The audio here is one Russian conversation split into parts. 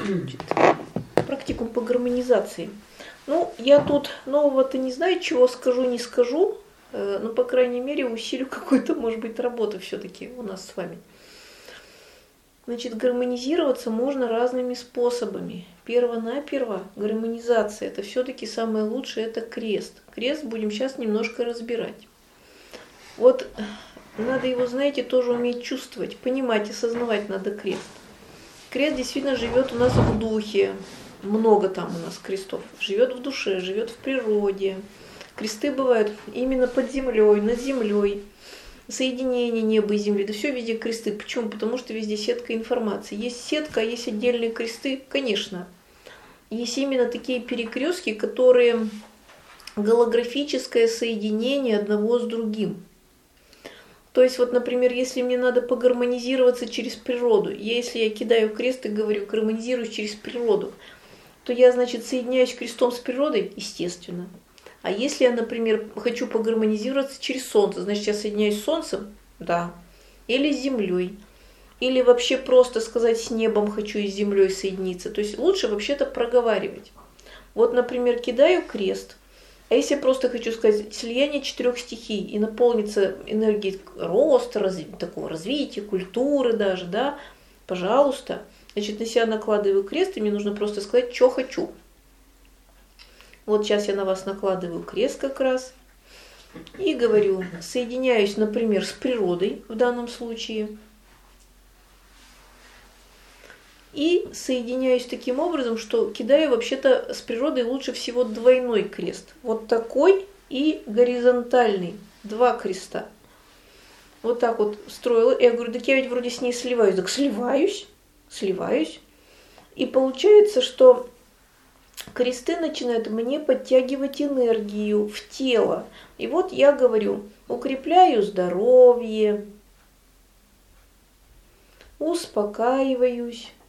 Значит, практикум по гармонизации. Ну, я тут нового-то не знаю, чего скажу, не скажу, но, по крайней мере, усилю какую-то, может быть, работу все-таки у нас с вами. Значит, гармонизироваться можно разными способами. Перво-наперво гармонизация – это все-таки самое лучшее, это крест. Крест будем сейчас немножко разбирать. Вот надо его, знаете, тоже уметь чувствовать, понимать, осознавать надо крест. Крест действительно живет у нас в духе, много там у нас крестов. Живет в душе, живет в природе. Кресты бывают именно под землей, над землей. Соединение неба и земли, да все везде кресты. Почему? Потому что везде сетка информации. Есть сетка, а есть отдельные кресты, конечно. Есть именно такие перекрестки, которые голографическое соединение одного с другим. То есть, вот, например, если мне надо погармонизироваться через природу, если я кидаю крест и говорю, гармонизируюсь через природу, то я, значит, соединяюсь крестом с природой, естественно. А если я, например, хочу погармонизироваться через солнце, значит, я соединяюсь с солнцем, да, или с землей, или вообще просто сказать с небом хочу и с землей соединиться. То есть лучше вообще-то проговаривать. Вот, например, кидаю крест, а если я просто хочу сказать слияние 4 стихий и наполниться энергией роста, такого развития, культуры даже, да, пожалуйста, значит, на себя накладываю крест, и мне нужно просто сказать, что хочу. Вот сейчас я на вас накладываю крест как раз и говорю, соединяюсь, например, с природой в данном случае. И соединяюсь таким образом, что кидаю вообще-то с природой лучше всего двойной крест. Вот такой и горизонтальный. 2 креста. Вот так вот строила. Я говорю, так я ведь вроде с ней сливаюсь. Так сливаюсь. И получается, что кресты начинают мне подтягивать энергию в тело. И вот я говорю, укрепляю здоровье, успокаиваюсь,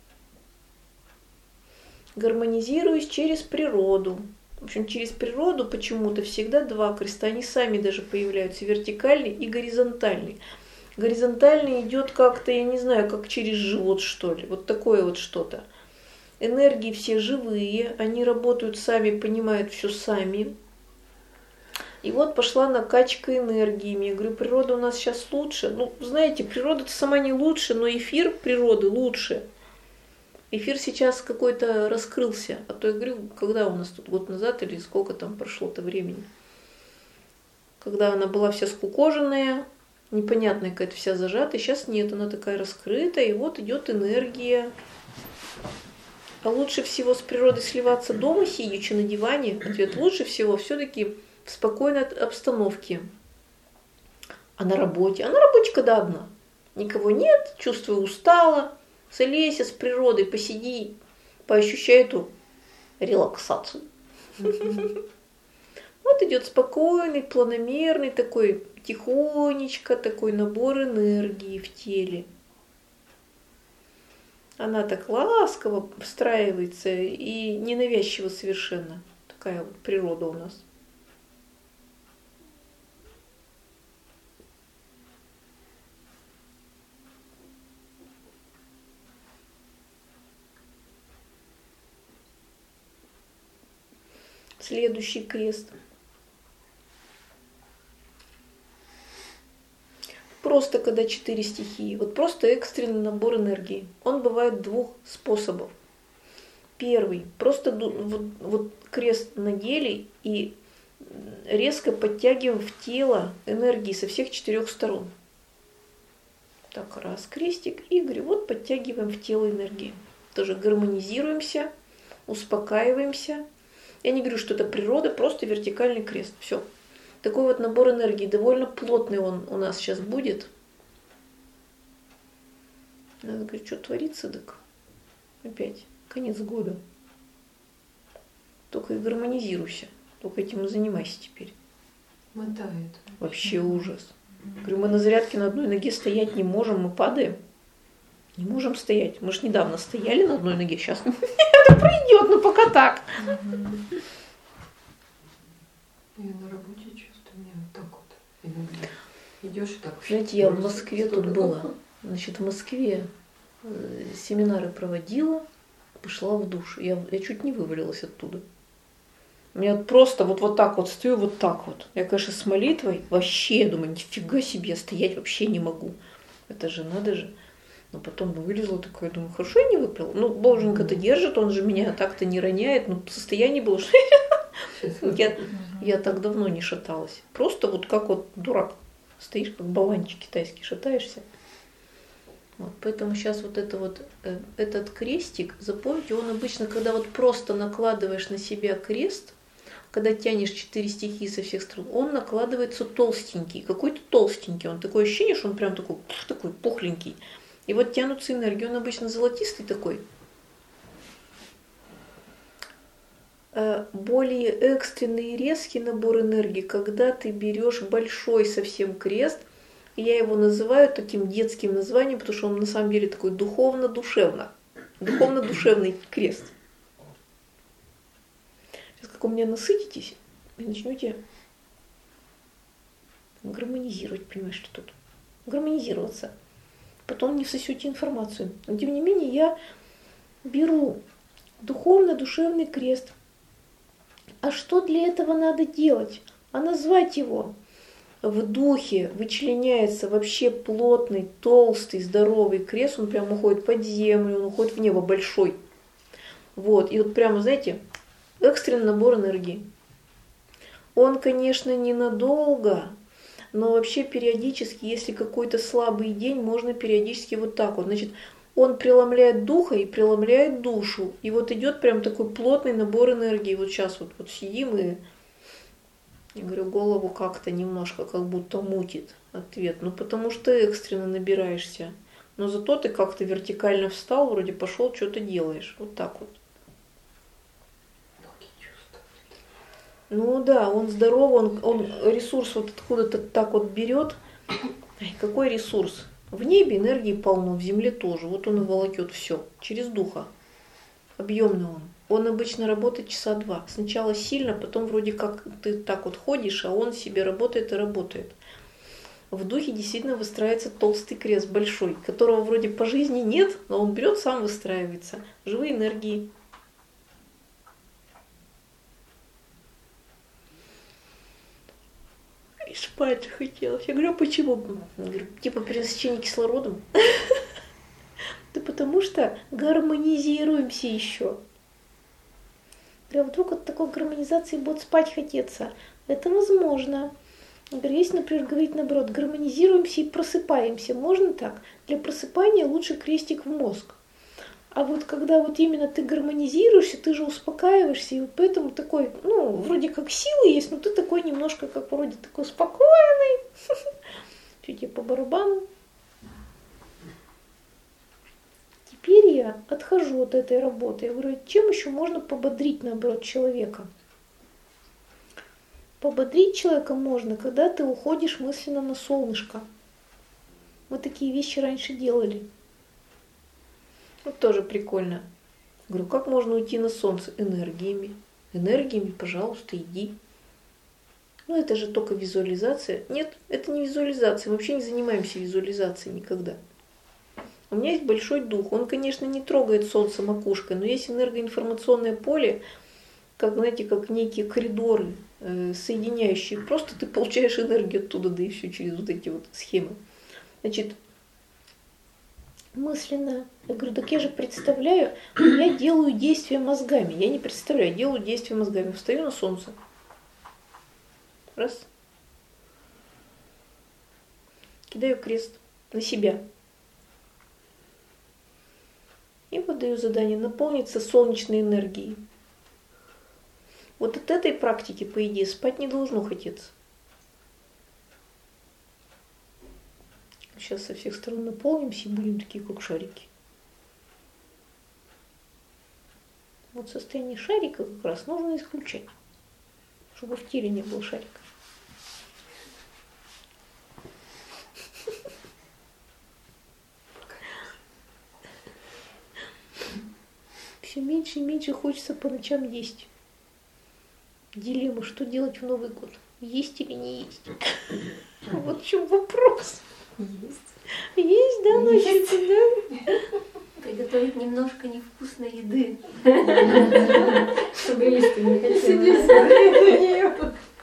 гармонизируюсь через природу. В общем, через природу почему-то всегда 2 креста, они сами даже появляются, вертикальный и горизонтальный. Горизонтальный идет как-то, я не знаю, как через живот, что ли, вот такое вот что-то. Энергии все живые, они работают сами, понимают все сами. И вот пошла накачка энергиями. Я говорю, природа у нас сейчас лучше. Ну, знаете, природа-то сама не лучше, но эфир природы лучше. Эфир сейчас какой-то раскрылся. А то я говорю, когда у нас тут год назад или сколько там прошло-то времени. Когда она была вся скукоженная, непонятная какая-то вся зажатая. Сейчас нет, она такая раскрытая. И вот идет энергия. А лучше всего с природой сливаться дома, сидячи на диване? Ответ, лучше всего все-таки в спокойной обстановке. А на работе? А на работе когда одна? Никого нет, чувствую устала. Слейся с природой, посиди, поощущай эту релаксацию. Вот идет спокойный, планомерный такой, тихонечко такой набор энергии в теле. Она так ласково встраивается и ненавязчиво совершенно. Такая вот природа у нас. Следующий крест. Просто когда 4 стихии. Вот просто экстренный набор энергии. Он бывает 2 способов. Первый. Просто вот крест надели и резко подтягиваем в тело энергии со всех 4 сторон. Так, раз крестик. И говорю, вот подтягиваем в тело энергии. Тоже гармонизируемся, успокаиваемся. Я не говорю, что это природа, просто вертикальный крест. Все. Такой вот набор энергии. Довольно плотный он у нас сейчас будет. Надо говорить, что творится, так опять конец года. Только и гармонизируйся. Только этим и занимайся теперь. Мотает. Вообще ужас. Говорю, мы на зарядке на одной ноге стоять не можем, мы падаем. Не можем стоять. Мы же недавно стояли на одной ноге, сейчас это пройдет, но пока так. Я на работе чувствую, мне вот так вот иногда. Идешь и так. Знаете, я в Москве тут была. Значит, в Москве семинары проводила Пошла в душ. Я чуть не вывалилась оттуда. У меня просто вот так вот стою, вот так вот. Я, конечно, с молитвой вообще, думаю, нифига себе, я стоять вообще не могу. Это же надо же. Но потом вылезла такая, думаю, хорошо я не выпила. Ну, Боженька-то держит, он же меня так-то не роняет. Ну, состояние было, что я так давно не шаталась. Просто вот как вот дурак. Стоишь, как болванчик китайский, шатаешься. Вот, поэтому сейчас вот этот крестик, запомните, он обычно, когда вот просто накладываешь на себя крест, когда тянешь 4 стихии со всех сторон, он накладывается толстенький, какой-то толстенький. Он такое ощущение, что он прям такой пухленький. И вот тянутся энергии, он обычно золотистый такой. Более экстренный и резкий набор энергии, когда ты берешь большой совсем крест, и я его называю таким детским названием, потому что он на самом деле такой духовно-душевный крест. Сейчас как у меня насытитесь, и начнете гармонизировать, понимаешь, что тут? Гармонизироваться. Потом не всосете информацию. Но тем не менее я беру духовно-душевный крест. А что для этого надо делать? А назвать его. В духе вычленяется вообще плотный, толстый, здоровый крест. Он прям уходит под землю, он уходит в небо большой. Вот. И вот прямо, знаете, экстренный набор энергии. Он, конечно, ненадолго, но вообще периодически, если какой-то слабый день, можно периодически вот так вот. Значит, он преломляет духа и преломляет душу. И вот идет прям такой плотный набор энергии. Вот сейчас вот сидим и, я говорю, голову как-то немножко как будто мутит ответ. Ну потому что экстренно набираешься. Но зато ты как-то вертикально встал, вроде пошел, что-то делаешь. Вот так вот. Ну да, он здоровый, он ресурс вот откуда-то так вот берет. Ай, какой ресурс? В небе энергии полно, в земле тоже. Вот он и волокет все через духа. Объемный он. Он обычно работает часа 2. Сначала сильно, потом вроде как ты так вот ходишь, а он себе работает и работает. В духе действительно выстраивается толстый крест большой, которого вроде по жизни нет, но он берет, сам выстраивается. Живые энергии. И спать захотелось. Я говорю, а почему? Я говорю, типа перенасыщение кислородом. Да потому что гармонизируемся еще. А вдруг от такой гармонизации будет спать хотеться? Это возможно. Например, если, например, говорить наоборот, гармонизируемся и просыпаемся, можно так? Для просыпания лучше крестик в мозг. А вот когда вот именно ты гармонизируешься, ты же успокаиваешься, и вот поэтому такой, ну, вроде как силы есть, но ты такой немножко, как вроде такой спокойный, чуть тебе по барабану. Теперь я отхожу от этой работы. Я говорю, чем еще можно пободрить, наоборот, человека? Пободрить человека можно, когда ты уходишь мысленно на солнышко. Мы такие вещи раньше делали. Вот тоже прикольно. Говорю, как можно уйти на солнце? Энергиями. Энергиями, пожалуйста, иди. Ну, это же только визуализация. Нет, это не визуализация. Мы вообще не занимаемся визуализацией никогда. У меня есть большой дух. Он, конечно, не трогает солнце макушкой, но есть энергоинформационное поле, как, знаете, как некие коридоры, соединяющие. Просто ты получаешь энергию оттуда, да и все через вот эти вот схемы. Значит, мысленно. Я говорю, так я же представляю, я делаю действия мозгами. Я не представляю, делаю действия мозгами. Встаю на солнце. Раз. Кидаю крест на себя. И вот даю задание наполниться солнечной энергией. Вот от этой практики, по идее, спать не должно хотеться. Сейчас со всех сторон наполнимся и будем такие, как шарики. Вот состояние шарика как раз нужно исключать, чтобы в теле не было шарика. Все меньше и меньше хочется по ночам есть. Дилемма, что делать в Новый год? Есть или не есть? Вот в чем вопрос. Есть. Есть, да, ночью, да? Приготовить немножко невкусной еды. Чтобы есть не хотелось. Сиди, смотри на нее.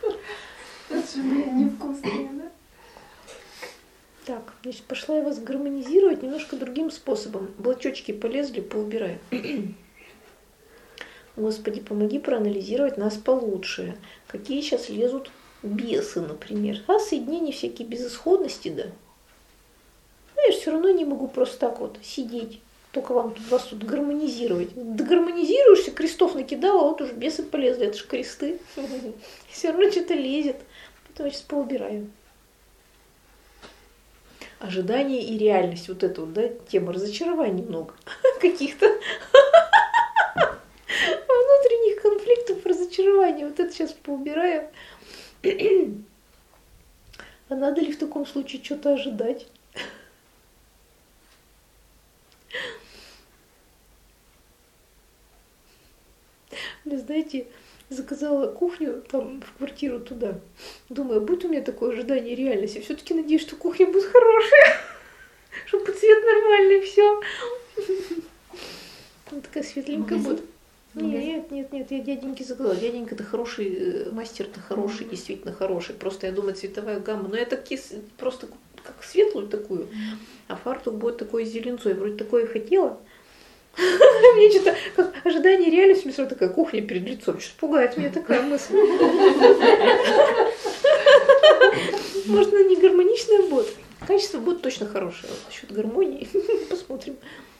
Невкусные, да? Так, значит, пошла я вас гармонизировать немножко другим способом. Блочочки полезли, поубираю. Господи, помоги проанализировать нас получше. Какие сейчас лезут бесы, например. А соединения всякие безысходности, да. Ну, я же все равно не могу просто так вот сидеть. Только вас тут гармонизировать. Догармонизируешься, крестов накидала, вот уж бесы полезли. Это же кресты. Все равно что-то лезет. Поэтому я сейчас поубираю. Ожидание и реальность. Вот это вот, да, тема разочарований много. Каких-то внутренних конфликтов, разочарований. Вот это сейчас поубираю. А надо ли в таком случае что-то ожидать? Вы знаете, заказала кухню там в квартиру туда. Думаю, будет у меня такое ожидание реальности. Все-таки надеюсь, что кухня будет хорошая, чтобы цвет нормальный, все. Она такая светленькая будет. Нет, я дяденьке заказала. Дяденька-то хороший, мастер-то хороший, действительно хороший. Просто я думаю, цветовая гамма. Но я такие просто как светлую такую, а фартук будет такой с зеленцой. Вроде такое и хотела. Мне что-то как ожидание реальности, мне сразу такая кухня перед лицом. Что-то пугает меня такая мысль. Может, она не гармоничная будет. Качество будет точно хорошее. Вот, насчет гармонии. Посмотрим.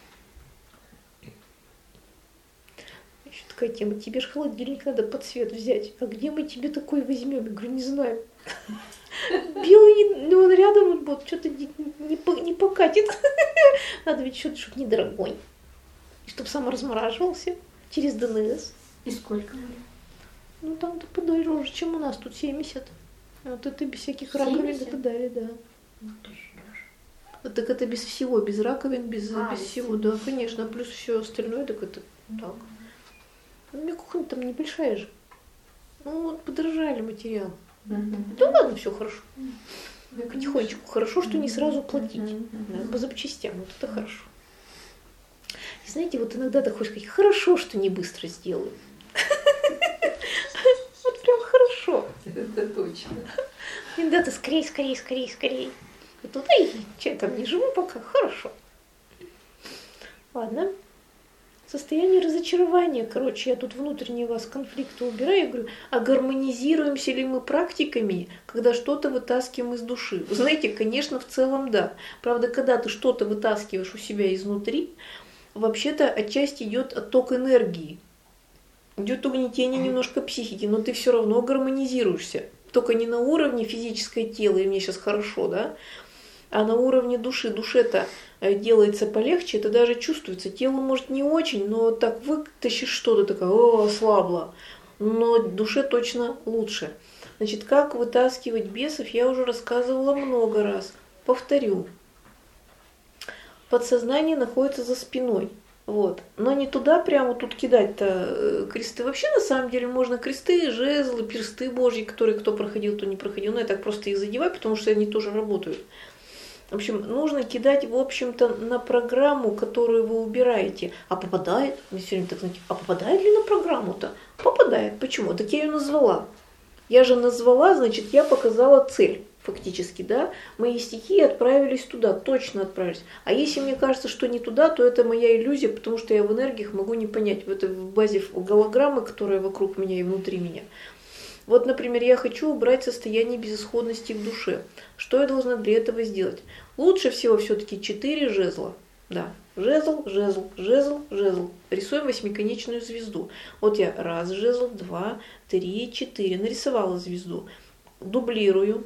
Еще такая тема. Тебе же холодильник надо под цвет взять. А где мы тебе такой возьмем? Я говорю, не знаю. Белый, он рядом вот что-то не покатит. Надо ведь что-то, чтобы недорогой. Чтобы сам размораживался через ДНС. И сколько? Ну там-то подороже, чем у нас, тут 70. Вот это без всяких раковин и так далее, да. Так это без всего, без раковин, без всего, да, конечно. Плюс все остальное, так это так. У меня кухня там небольшая же. Ну вот подорожали материал. Да ладно, все хорошо. Потихонечку. Хорошо, что не сразу платить. Да, по запчастям, вот это хорошо. И знаете, вот иногда ты хочешь сказать, хорошо, что не быстро сделаю. Вот прям хорошо. Это точно. Иногда ты скорей. А тут, я там не живу пока, хорошо. Ладно. Состояние разочарования, короче, я тут внутренние у вас конфликты убираю, я говорю, а гармонизируемся ли мы практиками, когда что-то вытаскиваем из души? Вы знаете, конечно, в целом да. Правда, когда ты что-то вытаскиваешь у себя изнутри, вообще-то отчасти идет отток энергии, идет угнетение немножко психики, но ты все равно гармонизируешься. Только не на уровне физическое тело, и мне сейчас хорошо, да, а на уровне души. Душе-то делается полегче, это даже чувствуется. Телу может не очень, но так вытащишь что-то, такое, ослабло. Но душе точно лучше. Значит, как вытаскивать бесов, я уже рассказывала много раз. Повторю. Подсознание находится за спиной. Вот. Но не туда прямо тут кидать-то кресты. Вообще, на самом деле, можно кресты, жезлы, персты божьи, которые кто проходил, кто не проходил. Но я так просто их задеваю, потому что они тоже работают. В общем, нужно кидать, в общем-то, на программу, которую вы убираете. А попадает? Мне все время так, знаете, а попадает ли на программу-то? Попадает. Почему? Так я ее назвала. Я же назвала, значит, я показала цель. Фактически, да, мои стихии отправились туда, точно отправились. А если мне кажется, что не туда, то это моя иллюзия, потому что я в энергиях могу не понять. Это в базе голограммы, которая вокруг меня и внутри меня. Вот, например, я хочу убрать состояние безысходности в душе. Что я должна для этого сделать? Лучше всего все-таки 4 жезла. Да, жезл. Рисуем восьмиконечную звезду. Вот я 1 жезл, 2, 3, 4. Нарисовала звезду. Дублирую.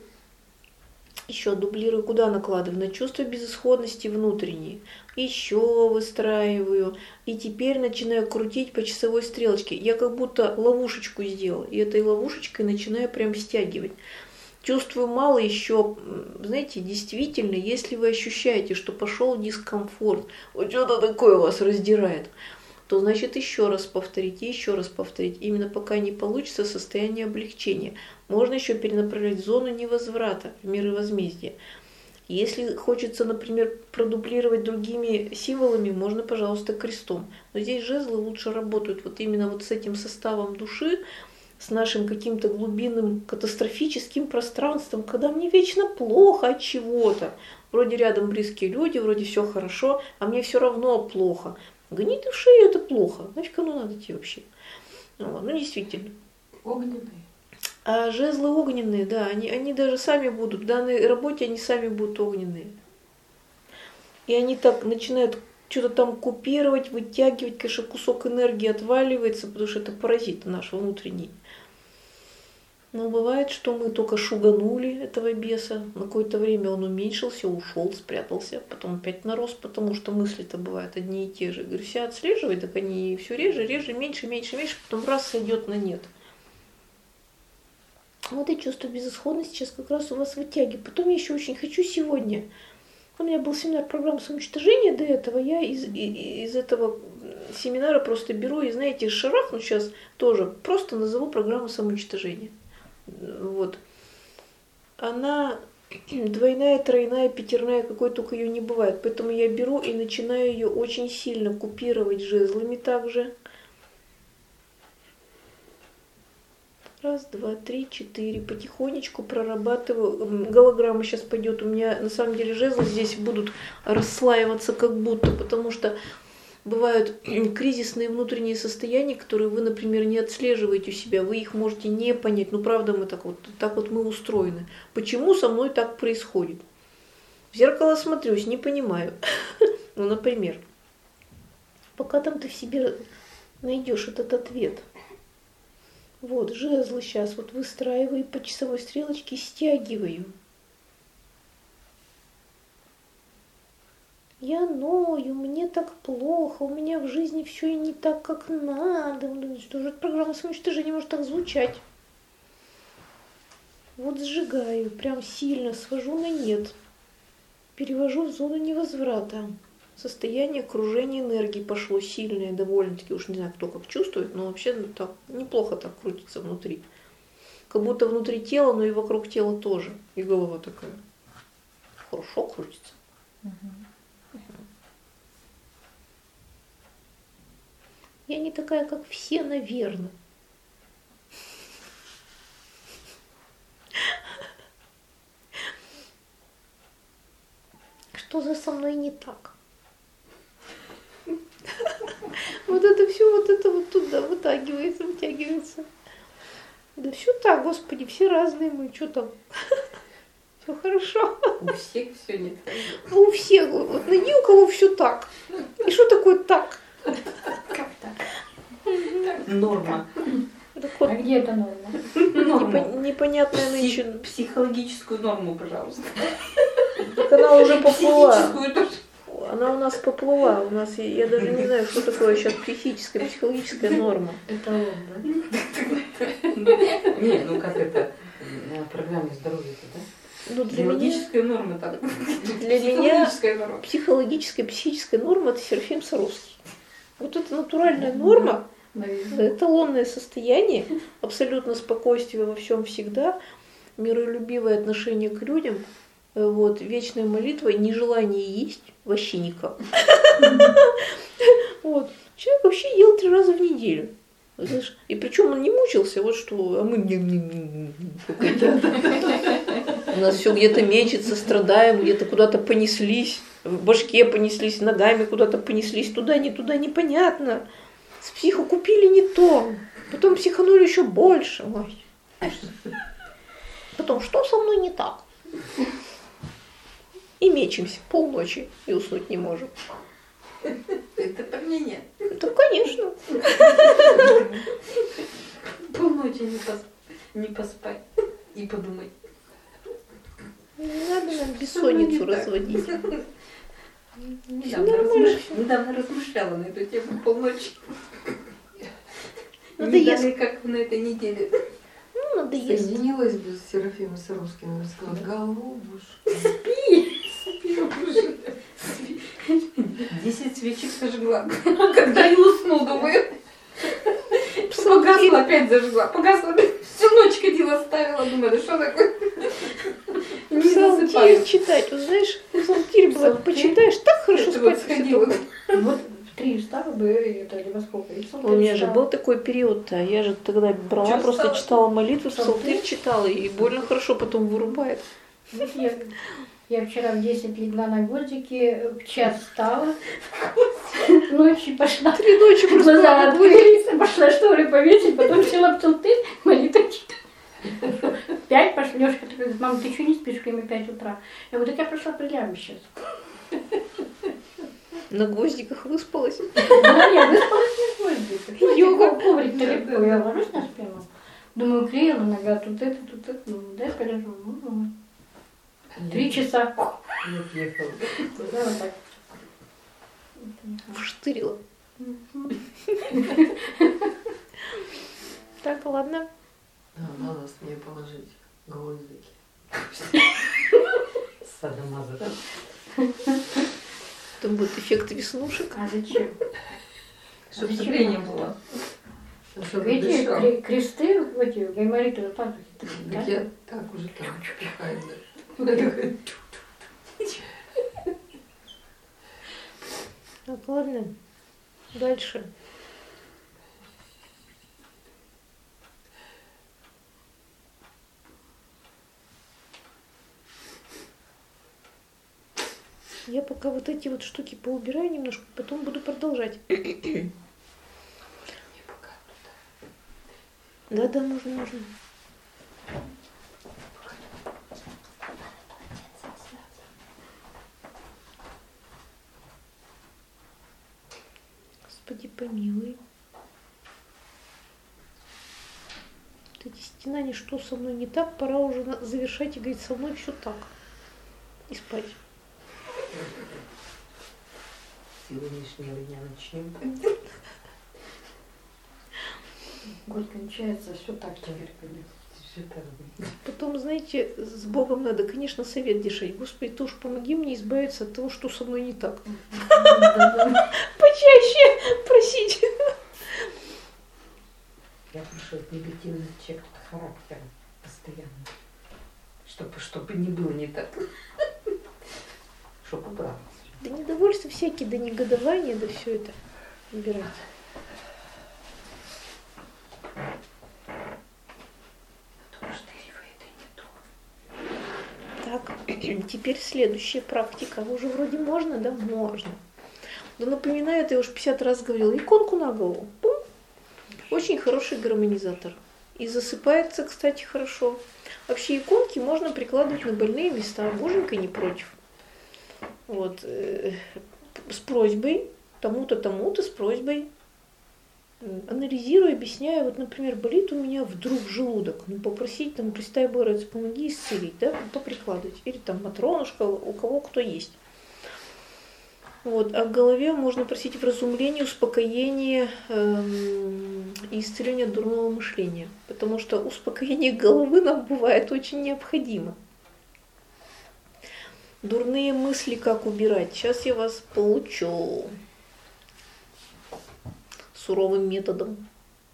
Еще дублирую, куда накладываю? На чувство безысходности внутренней. Еще выстраиваю. И теперь начинаю крутить по часовой стрелочке. Я как будто ловушечку сделала. И этой ловушечкой начинаю прям стягивать. Чувствую мало еще, знаете, действительно, если вы ощущаете, что пошел дискомфорт, вот что-то такое вас раздирает, то значит еще раз повторить. Именно пока не получится состояние облегчения. Можно еще перенаправлять в зону невозврата, в миры возмездия. Если хочется, например, продублировать другими символами, можно, пожалуйста, крестом. Но здесь жезлы лучше работают вот именно вот с этим составом души, с нашим каким-то глубинным катастрофическим пространством, когда мне вечно плохо от чего-то. Вроде рядом близкие люди, вроде все хорошо, а мне все равно плохо. Гони ты в шею, это плохо. Нафиг оно надо тебе вообще? Ну, действительно. Огненные. А жезлы огненные, да, они даже сами будут, в данной работе они сами будут огненные. И они так начинают что-то там купировать, вытягивать, конечно, кусок энергии отваливается, потому что это паразит наш внутренний. Но бывает, что мы только шуганули этого беса, на какое-то время он уменьшился, ушел, спрятался, потом опять нарос, потому что мысли-то бывают одни и те же. Говорю, себя отслеживать, так они все реже, меньше, потом раз сойдет на нет. Вот и чувство безысходности сейчас как раз у вас вытягивает. Потом я еще очень хочу сегодня. У меня был семинар программы самоуничтожения до этого. Я из этого семинара просто беру и, знаете, шарахну сейчас тоже. Просто назову программу самоуничтожения. Вот. Она двойная, тройная, пятерная, какой только ее не бывает. Поэтому я беру и начинаю ее очень сильно купировать жезлами также. Раз, два, три, четыре. Потихонечку прорабатываю. Голограмма сейчас пойдет. У меня на самом деле жезлы здесь будут расслаиваться как будто, потому что бывают кризисные внутренние состояния, которые вы, например, не отслеживаете у себя. Вы их можете не понять. Ну, правда, мы так вот мы устроены. Почему со мной так происходит? В зеркало смотрюсь, не понимаю. Ну, например, пока там ты в себе найдешь этот ответ. Вот, жезлы сейчас вот выстраиваю, по часовой стрелочке стягиваю. Я ною, мне так плохо, у меня в жизни все и не так, как надо. Что же программа самоуничтожения может так звучать? Вот сжигаю, прям сильно свожу на нет. Перевожу в зону невозврата. Состояние кружения энергии пошло сильное, довольно-таки, уж не знаю, кто как чувствует, но вообще так неплохо так крутится внутри. Как будто внутри тела, но и вокруг тела тоже. И голова такая. Хорошо крутится. Я не такая, как все, наверное. Что со мной не так? Вот это все, вот туда вытягивается. Да все так, Господи, все разные мы, что там? Все хорошо. У всех все не так. У всех, вот найди у кого все так. И что такое так? Как так? Норма. Так вот, А где эта норма? непонятная нынче. Психологическую норму, пожалуйста. Так она уже поплыла. Психическую тоже. Она у нас поплыла. У нас, я даже не знаю, что такое сейчас психическая, психологическая норма. Это он, да? Не, ну как это, на программе здоровья-то, да? Ну, для меня, Биологическая норма так. для меня Психологическая норма. психологическая, психическая норма – это Серафим Саровский. Вот это натуральная норма, Наверное. эталонное состояние, абсолютно спокойствие во всем всегда, миролюбивое отношение к людям, вот, вечная молитва, нежелание есть вообще никак. Вот. Человек вообще ел 3 раза в неделю. Знаешь, и причем он не мучился, вот что, а мы у нас все где-то мечется, страдаем, где-то куда-то понеслись, в башке понеслись, ногами куда-то понеслись, туда, непонятно. С психу купили не то, потом психанули еще больше. Ой. Потом, что со мной не так? И мечемся полночи и уснуть не можем. Это про меня нет. Да, конечно. Полночи не поспать и подумать. Не надо нам бессонницу разводить. Недавно размышляла на эту тему полночи. Надо Не есть. далее, как на этой неделе. Ну, надо есть. Соединилась бы с Серафимом Саровским и сказала: голубушка. 10 свечек сожгла. Когда я усну, думаю. Погасла, опять зажгла. Погасла, всю ночь ходила, ставила. Думаю, да что такое? Не Псалтирь читать. Вот знаешь, псалтирь бывает, Псалтирь? почитаешь, так хорошо Это вот спать после сходила. того. Вот в 3 встала бы, это или во сколько? И У меня же встала. был такой период-то, я же тогда брала, Чё просто встала? читала молитву, Псалтырь? псалтырь читала, и больно хорошо потом вырубает. Вот я вчера в 10 легла на гвоздики, в час встала, ночью пошла. 3 ночи просто Глаза на гвоздик. открылись, пошла шторы повесить, потом села в псалтырь, молитву читать. 5 пошла, Лёшка такой говорит: мам, ты что не спишь, время 5 утра? Я говорю: так я пошла прилягу сейчас. На гвоздиках выспалась. Да, я выспалась на гвоздиках. Йога. Коврик далеко, я ложусь на спину. Думаю, клеила нога, тут это, ну, дай полежу. Ну, 3 часа. Не въехал. Да, вот так. Вштырила. Так, ладно. Надо мне положить гвоздики. Садомаза. Там будет эффект веснушек. А зачем? Чтобы Зачем зрение надо? было. Чтобы Эти дышал. кресты, вот эти гаймориты, вот так вот. Так я так уже там пихаю. Так, ладно. Дальше. Я пока вот эти вот штуки поубираю немножко, потом буду продолжать. Да, можно. Господи, помилуй. Вот эти стенания, что со мной не так, пора уже завершать и говорить, со мной все так. И спать. Сегодняшнего дня начнем. Год кончается, все так теперь. Потом, знаете, с Богом надо, конечно, совет дешать. Господи, ты уж помоги мне избавиться от того, что со мной не так. Почаще просить. Я прошу от негативных чек характера постоянно. Чтобы не было не так. Чтобы убралось. Да недовольство всякие, да негодование, да все это убирать. Так, теперь следующая практика. Уже вроде можно, да? Можно. Но напоминаю, я уже 50 раз говорила, иконку на голову. Пум. Очень хороший гармонизатор. И засыпается, кстати, хорошо. Вообще иконки можно прикладывать на больные места. Боженька не против. Вот. С просьбой, тому-то, с просьбой. Анализирую, объясняю. Вот, например, болит у меня вдруг желудок. Ну, попросить, там, Пресвятая Богородица, помоги исцелить, да, поприкладывать. Или там Матронушка, у кого кто есть. Вот. А в голове можно просить вразумления, успокоения и исцеления от дурного мышления. Потому что успокоение головы нам бывает очень необходимо. Дурные мысли как убирать? Сейчас я вас поучу. Суровым методом.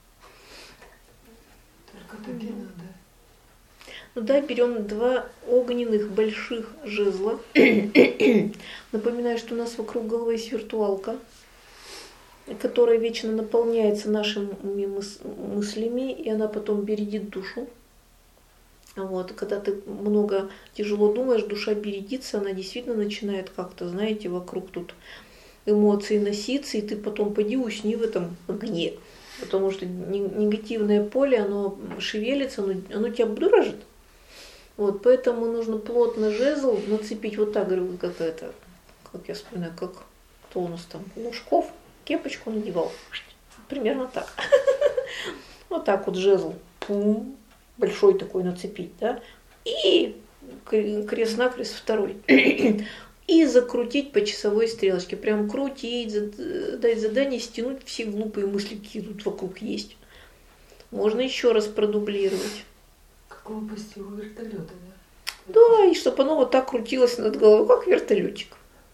Только так и надо. Ну да, берем 2 огненных больших жезла. Напоминаю, что у нас вокруг головы есть виртуалка, которая вечно наполняется нашими мыслями, и она потом бередит душу. Вот, когда ты много тяжело думаешь, душа бередится, она действительно начинает как-то, знаете, вокруг тут эмоции носиться, и ты потом поди усни в этом огне. Потому что негативное поле, оно шевелится, оно тебя будоражит. Вот, поэтому нужно плотно жезл нацепить, вот так, говорю, как это, как я вспоминаю, как кто у нас там, Лужков, кепочку надевал. Примерно так. Вот так вот жезл. Пум. Большой такой нацепить, да, и крест-накрест второй. И закрутить по часовой стрелочке. Прям крутить, дать задание, стянуть все глупые мысли, какие тут вокруг есть. Можно еще раз продублировать. Как глупости у вертолета, да? Да, и чтобы оно вот так крутилось над головой, как вертолетик.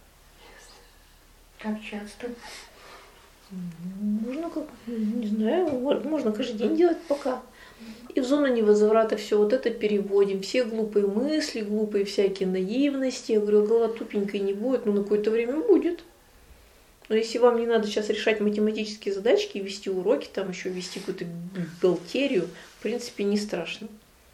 Как часто? Можно как, не знаю, можно каждый день делать пока. И в зону невозврата все вот это переводим. Все глупые мысли, глупые всякие наивности. Я говорю, голова тупенькой не будет, но на какое-то время будет. Но если вам не надо сейчас решать математические задачки, вести уроки, там еще вести какую-то бухгалтерию, в принципе, не страшно.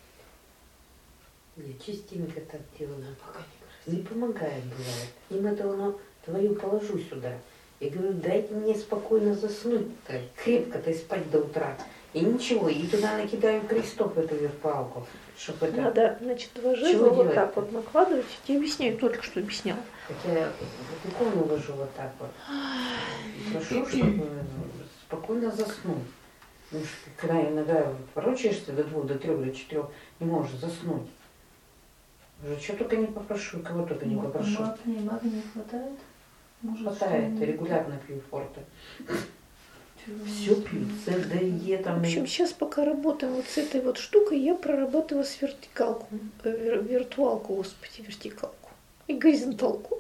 Я частенько так делаю. Не помогает, бывает. Им это оно твою положу сюда. Я говорю, дайте мне спокойно заснуть-то, крепко-то и спать до утра. И ничего, и туда накидаю крестов эту виртуалку, чтобы это... Надо, значит, два Чего жезла вот делать-то? так вот накладывать. Я объясняю, только что объясняла. Хотя я в икону ложу вот так вот. И прошу, чтобы спокойно заснуть. Потому что когда иногда ворочаешься до 2, до 3, до 4, не можешь заснуть. Уже что только не попрошу, кого только не попрошу. Мага не хватает? Может, Хватает, что-нибудь? регулярно пью форте. Чего? Все пью, ЦДЕ В там. общем, сейчас пока работаем вот с этой вот штукой, я прорабатываю с вертикалку, виртуалку, господи, вертикалку и горизонталку.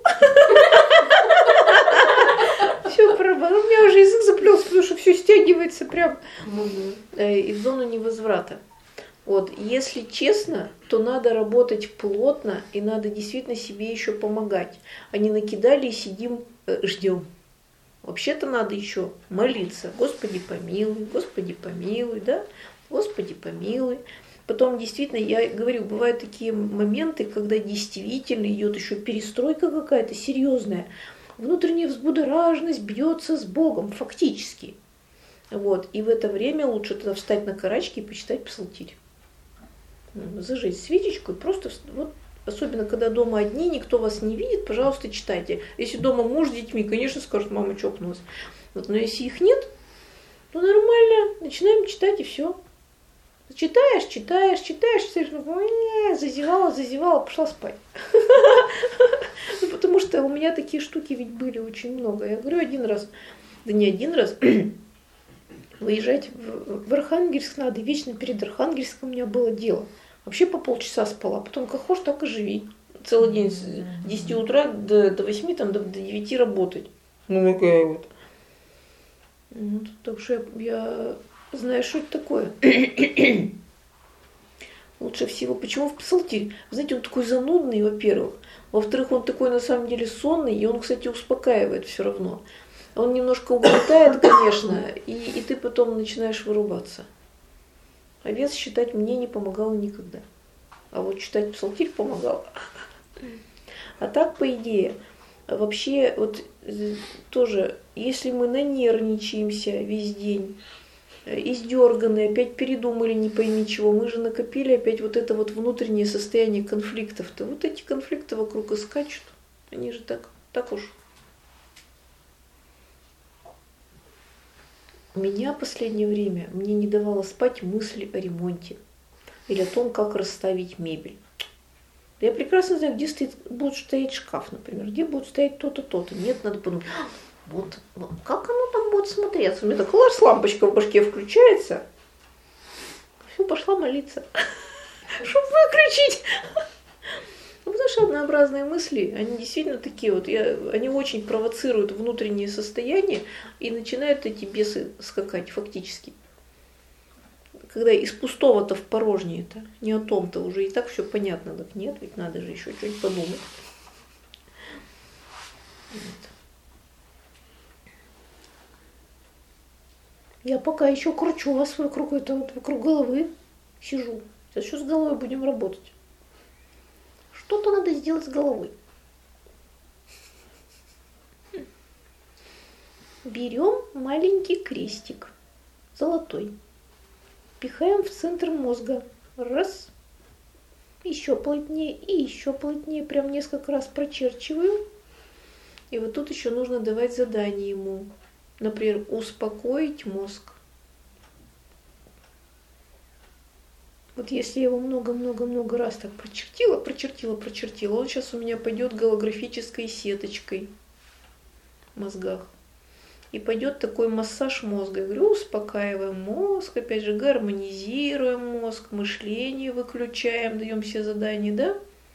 Все прорабатываю. У меня уже язык заплелся, потому что все стягивается прям и в зону невозврата. Вот, если честно, то надо работать плотно и надо действительно себе еще помогать. А не накидали и сидим, ждем. Вообще-то надо еще молиться. Господи помилуй, да? Господи помилуй. Потом действительно, я говорю, бывают такие моменты, когда действительно идет еще перестройка какая-то серьезная. Внутренняя взбудораженность бьется с Богом, фактически. Вот. И в это время лучше тогда встать на карачки и почитать псалтирь. Зажечь свечечку и просто, вот, особенно когда дома одни, никто вас не видит, пожалуйста, читайте. Если дома муж с детьми, конечно, скажут, мама чокнулась. Вот, но если их нет, то нормально, начинаем читать и все. Читаешь, зазевала, пошла спать. Потому что у меня такие штуки ведь были очень много. Я говорю один раз, да не один раз, выезжать в Архангельск надо. И вечно перед Архангельском у меня было дело. Вообще по полчаса спала. Потом как хочешь, так и живи. Целый день с 10 утра до 8, там, до 9 работать. Ну, такая вот. Вот, так что я знаю, что это такое. Лучше всего. Почему в псалтирь? Знаете, он такой занудный, во-первых. Во-вторых, он такой на самом деле сонный, и он, кстати, успокаивает все равно. Он немножко угнетает, конечно, и ты потом начинаешь вырубаться. А вес считать мне не помогало никогда. А вот читать псалтирь помогало. А так, по идее, вообще, вот тоже, если мы нанервничаемся весь день, издерганные, опять передумали не пойми чего, мы же накопили опять вот это вот внутреннее состояние конфликтов-то. Вот эти конфликты вокруг и скачут. Они же так уж. Меня в последнее время мне не давало спать мысли о ремонте или о том, как расставить мебель. Я прекрасно знаю, где будет стоять шкаф, например, где будет стоять то-то, то-то. Нет, надо подумать, вот как оно там будет смотреться. У меня так лампочка в башке включается. Все, пошла молиться, чтобы выключить. Потому что однообразные мысли, они действительно такие вот, они очень провоцируют внутреннее состояние и начинают эти бесы скакать фактически. Когда из пустого-то в порожнее-то, не о том-то уже и так все понятно, так нет, ведь надо же еще что-нибудь подумать. Вот. Я пока еще кручу вас вокруг головы, сижу. Сейчас еще с головой будем работать. Что-то надо сделать с головой. Берем маленький крестик, золотой, пихаем в центр мозга. Раз. Еще плотнее и еще плотнее. Прям несколько раз прочерчиваю. И вот тут еще нужно давать задание ему. Например, успокоить мозг. Вот если я его много-много-много раз так прочертила, он сейчас у меня пойдет голографической сеточкой в мозгах. И пойдет такой массаж мозга. Я говорю, успокаиваем мозг, опять же, гармонизируем мозг, мышление выключаем, даем все задания, да?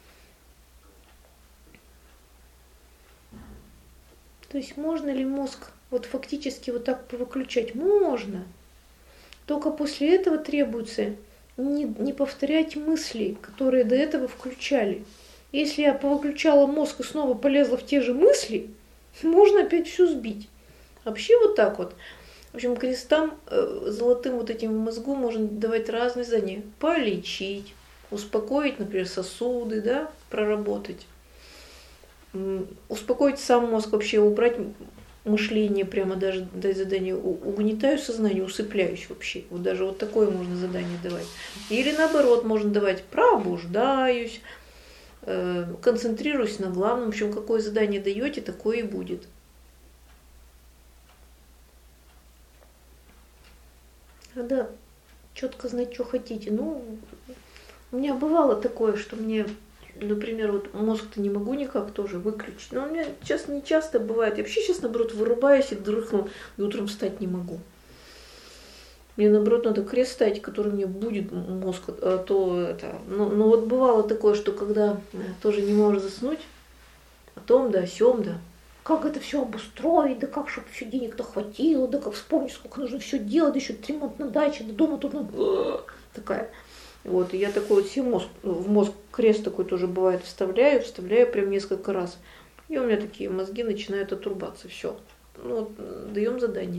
То есть можно ли мозг вот фактически вот так выключать? Можно. Только после этого требуется не повторять мысли, которые до этого включали. Если я повыключала мозг и снова полезла в те же мысли, можно опять все сбить. Вообще вот так вот. В общем, крестам золотым вот этим в мозгу можно давать разные задания. Полечить, успокоить, например, сосуды, да, проработать. Успокоить сам мозг, вообще убрать мышление, прямо даже дать задание. Угнетаю сознание, усыпляюсь вообще. Вот даже вот такое можно задание давать. Или наоборот, можно давать пробуждаюсь, концентрируюсь на главном. В общем, какое задание даете, такое и будет. Надо четко знать, что хотите. Ну, у меня бывало такое, что мне, например, вот мозг-то не могу никак тоже выключить. Но у меня сейчас не часто бывает. Я вообще сейчас, наоборот, вырубаюсь и дрыхну, и утром встать не могу. Мне, наоборот, надо крест ставить, который мне будет мозг, а то это... Ну, вот бывало такое, что когда тоже не можешь заснуть, о том, да, о сём, да. Как это все обустроить, да как, чтобы еще денег-то хватило, да как вспомнить, сколько нужно все делать, да еще ремонт на даче, да дома тут надо... Такая. Вот, и я такой вот себе в мозг крест такой тоже бывает вставляю прям несколько раз. И у меня такие мозги начинают отрубаться, все. Ну, вот, даем задание.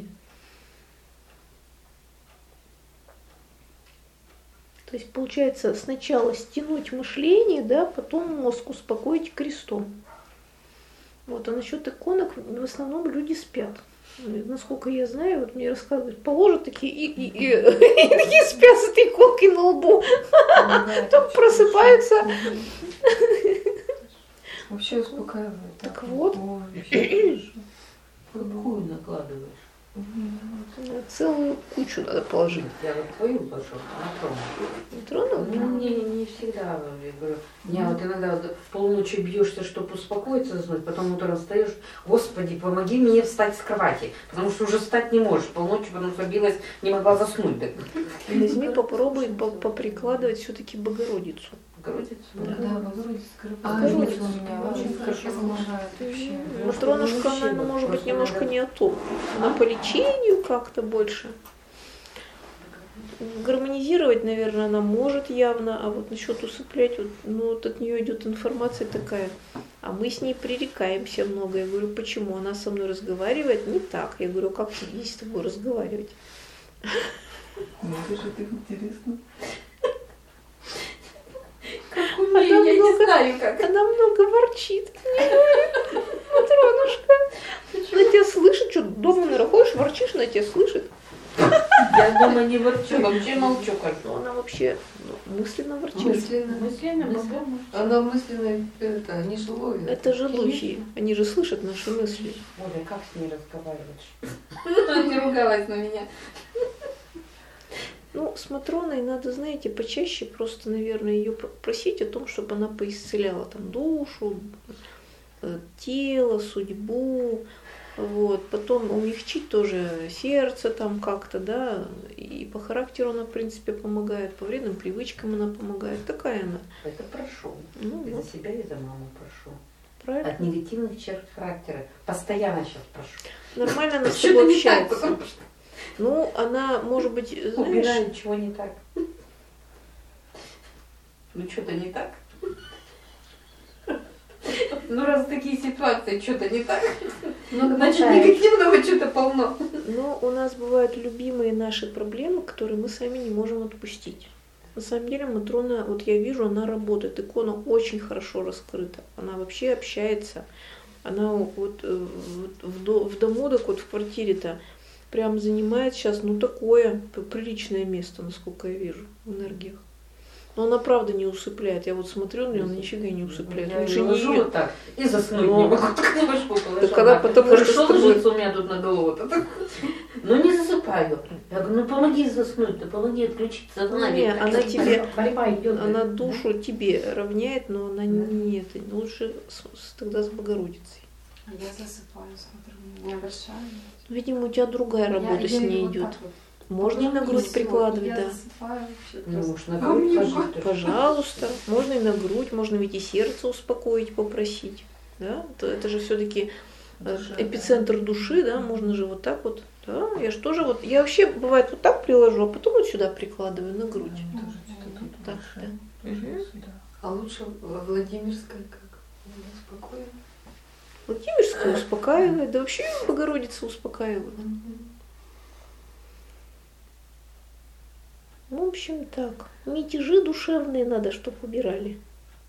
То есть, получается, сначала стянуть мышление, да, потом мозг успокоить крестом. Вот, а насчет иконок в основном люди спят. Насколько я знаю, вот мне рассказывают, положат такие и такие спят с этой иконкой на лбу. Потом просыпаются. Вообще успокаивает. Так вот. Какую накладываешь? Целую кучу надо положить. Я вот твою пошел, Не тронул? Ну, мне не всегда, я говорю, меня вот иногда вот в полночи бьешься, чтобы успокоиться, заснуть, потом утром встаешь, Господи, помоги мне встать с кровати, потому что уже встать не можешь, полночи, потому что билась, не могла заснуть. Возьми, попробуй поприкладывать все-таки Богородицу. Богородицу? Да, Богородица Богородица у меня очень хорошо помогает вообще. Матронушка, она, может быть, немножко не о том. Она по лечению как-то больше. Гармонизировать, наверное, она может явно, а вот насчет усыплять, вот, ну, вот от нее идет информация такая. А мы с ней пререкаемся много. Я говорю, почему? Она со мной разговаривает не так. Я говорю, как ей с тобой разговаривать? Ну, это же так интересно. Как умею, я не знаю, как. Она много ворчит. Матронушка. Она тебя слышит, что дома, наверное, ходишь, ворчишь, она тебя слышит. Я дома не ворчу, вообще молчу как. Но она вообще мысленно ворчит. Мысленно, по-моему. Она мысленно это не ловит. Это же духи. Они же слышат наши мысли. Оля, как с ней разговаривать? Она не ругалась на меня. Ну, с Матроной надо, знаете, почаще просто, наверное, ее просить о том, чтобы она поисцеляла там душу, тело, судьбу, вот. Потом умягчить тоже сердце там как-то, да, и по характеру она, в принципе, помогает, по вредным привычкам она помогает, такая она. Это прошу. Ну, И вот, за себя, и за маму прошу. правильно. От негативных черт характера. Постоянно сейчас прошу. Нормально она с Что-то тобой не так, общается. потому что... Ну, она, может быть, знаешь, Убираю, чего не так. Ну, что-то не так. Ну, раз такие ситуации, что-то не так. Ну, Значит, хватает. негативного что-то полно. но у нас бывают любимые наши проблемы, которые мы сами не можем отпустить. На самом деле Матрона, вот я вижу, она работает, икона очень хорошо раскрыта, она вообще общается, она вот в дому, так вот в квартире-то прям занимает сейчас, ну, такое приличное место, насколько я вижу, в энергиях. Но она правда не усыпляет. Я вот смотрю на нее, она нифига не усыпляет. Я Лучше не ложу ее. вот так и заснуть Но- не могу. Так не могу, Так когда потому что хорошо с тобой- ложится у меня тут на голову. Ну не засыпаю. Я говорю, ну помоги заснуть, да помоги отключить сознание. Не, она тебе, Борьба идет. она душу тебе равняет, но она не это. Лучше тогда с Богородицей. Я засыпаю, смотрю, у меня большая. Видимо, у тебя другая работа с ней вот идет. так вот. Можно и на И грудь всё, прикладывать, я да. засыпаю вообще Ну просто. уж на А мне грудь ба- ложись. Пожалуйста. Можно и на грудь, можно ведь и сердце успокоить, попросить. Да? Это же все-таки эпицентр души, да, можно же вот так вот. Да, я же тоже вот, я вообще бывает вот так приложу, а потом вот сюда прикладываю на грудь. Тоже так, да. Мгм. Сюда. А лучше во Владимирской как? Спокойно. Владимирская успокаивает, да вообще Богородица успокаивает. В общем, так. Мятежи душевные надо, чтобы убирали.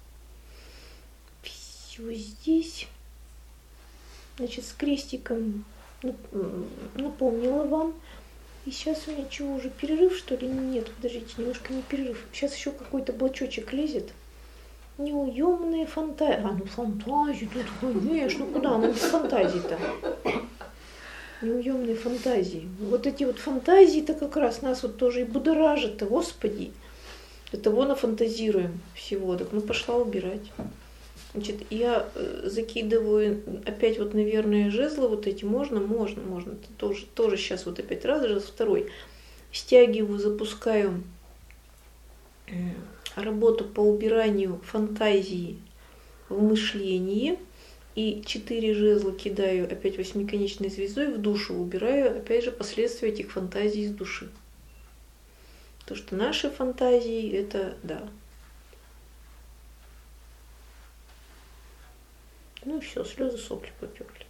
Все здесь. Значит, с крестиком напомнила вам. И сейчас у меня чего, уже перерыв, что ли? Нет, подождите, немножко не перерыв. Сейчас еще какой-то блочочек лезет. Неуемные фантазии. А, ну фантазии тут, конечно, куда? Ну без фантазий-то. Неуемные фантазии. Вот эти вот фантазии-то как раз нас вот тоже и будоражат-то, Господи. До того нафантазируем всего. Так ну пошла убирать. Значит, я закидываю опять вот, наверное, жезлы вот эти. Можно. Это тоже сейчас вот опять раз, жезл второй. Стягиваю, запускаю работу по убиранию фантазии в мышлении. И 4 жезла кидаю опять восьмиконечной звездой в душу, убираю опять же последствия этих фантазий из души. То, что наши фантазии, это да. Ну и все, слезы, сопли потерли.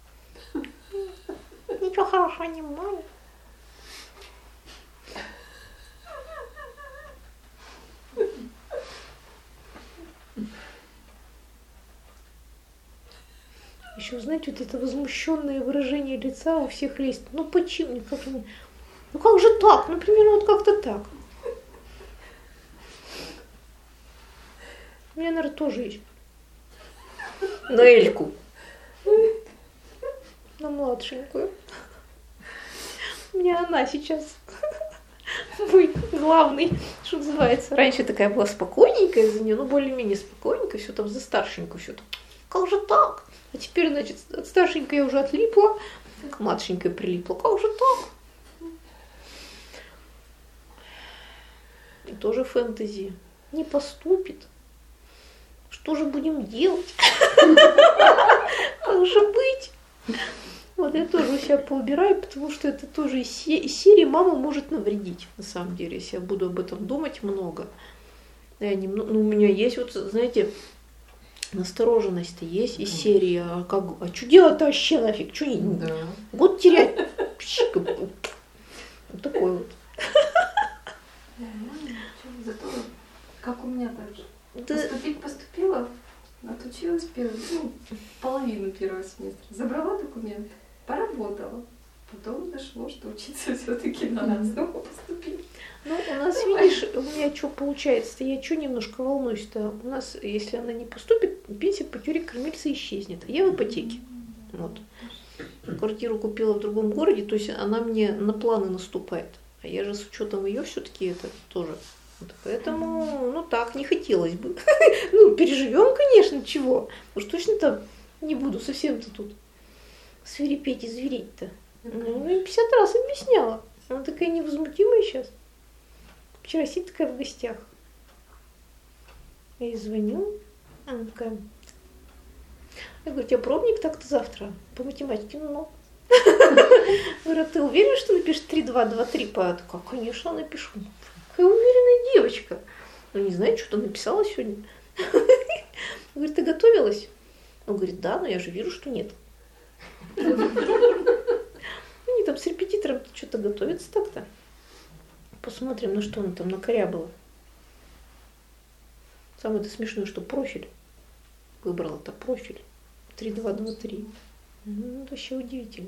Ничего хорошего не было. Еще, знаете, вот это возмущенное выражение лица у всех есть. Ну почему? Ну как же так? Например, вот как-то так. У меня, наверное, тоже есть. На Эльку. На младшенькую. У меня она сейчас мой главный, что называется. Раньше такая была спокойненькая за нее, ну более-менее спокойненькая, все там за старшенькую, все там. Как же так? А теперь, значит, от старшенькой я уже отлипла, к младшенькой прилипла. Как же так? И тоже фэнтези. Не поступит. Что же будем делать? Как же быть? Вот я тоже у себя поубираю, потому что это тоже из серии «Мама может навредить», на самом деле, если я буду об этом думать много. У меня есть, вот, знаете, настороженность-то есть из серии, а что делать-то вообще нафиг? Что Да. год терять? Вот такой вот. Зато как у меня так же. Да. Поступила, отучилась половину первого семестра. Забрала документы, поработала. Потом дошло, что учиться все-таки надо, снова поступить. Ну, у нас, видишь, у меня что получается-то, я что немножко волнуюсь-то. У нас, если она не поступит, пенсия по теории кормильца исчезнет. Я в ипотеке. Вот. Квартиру купила в другом городе, то есть она мне на планы наступает. А я же с учетом ее все-таки это тоже. Вот. Поэтому, ну так, не хотелось бы. Ну, переживем, конечно, чего. Уж точно-то не буду совсем-то тут свирепеть и звереть-то. Ну, и 50 раз объясняла. Она такая невозмутимая сейчас. Вчера сидит такая в гостях. Я ей звоню. Она такая... Я говорю, у тебя пробник так-то завтра по математике? Ну. Говорю, а ты уверена, что напишешь 3, 2, 2, 3? Такая, конечно, напишу. Какая уверенная девочка. Ну, не знаю, что-то написала сегодня. Говорит, ты готовилась? Он говорит, да, но я же вижу, что нет. Они там с репетитором что-то готовятся так-то. Посмотрим, на что она там накорябала. Самое-то смешное, что профиль. Выбрала-то профиль. 3, 2, 2, 3. Ну, это вообще удивительно.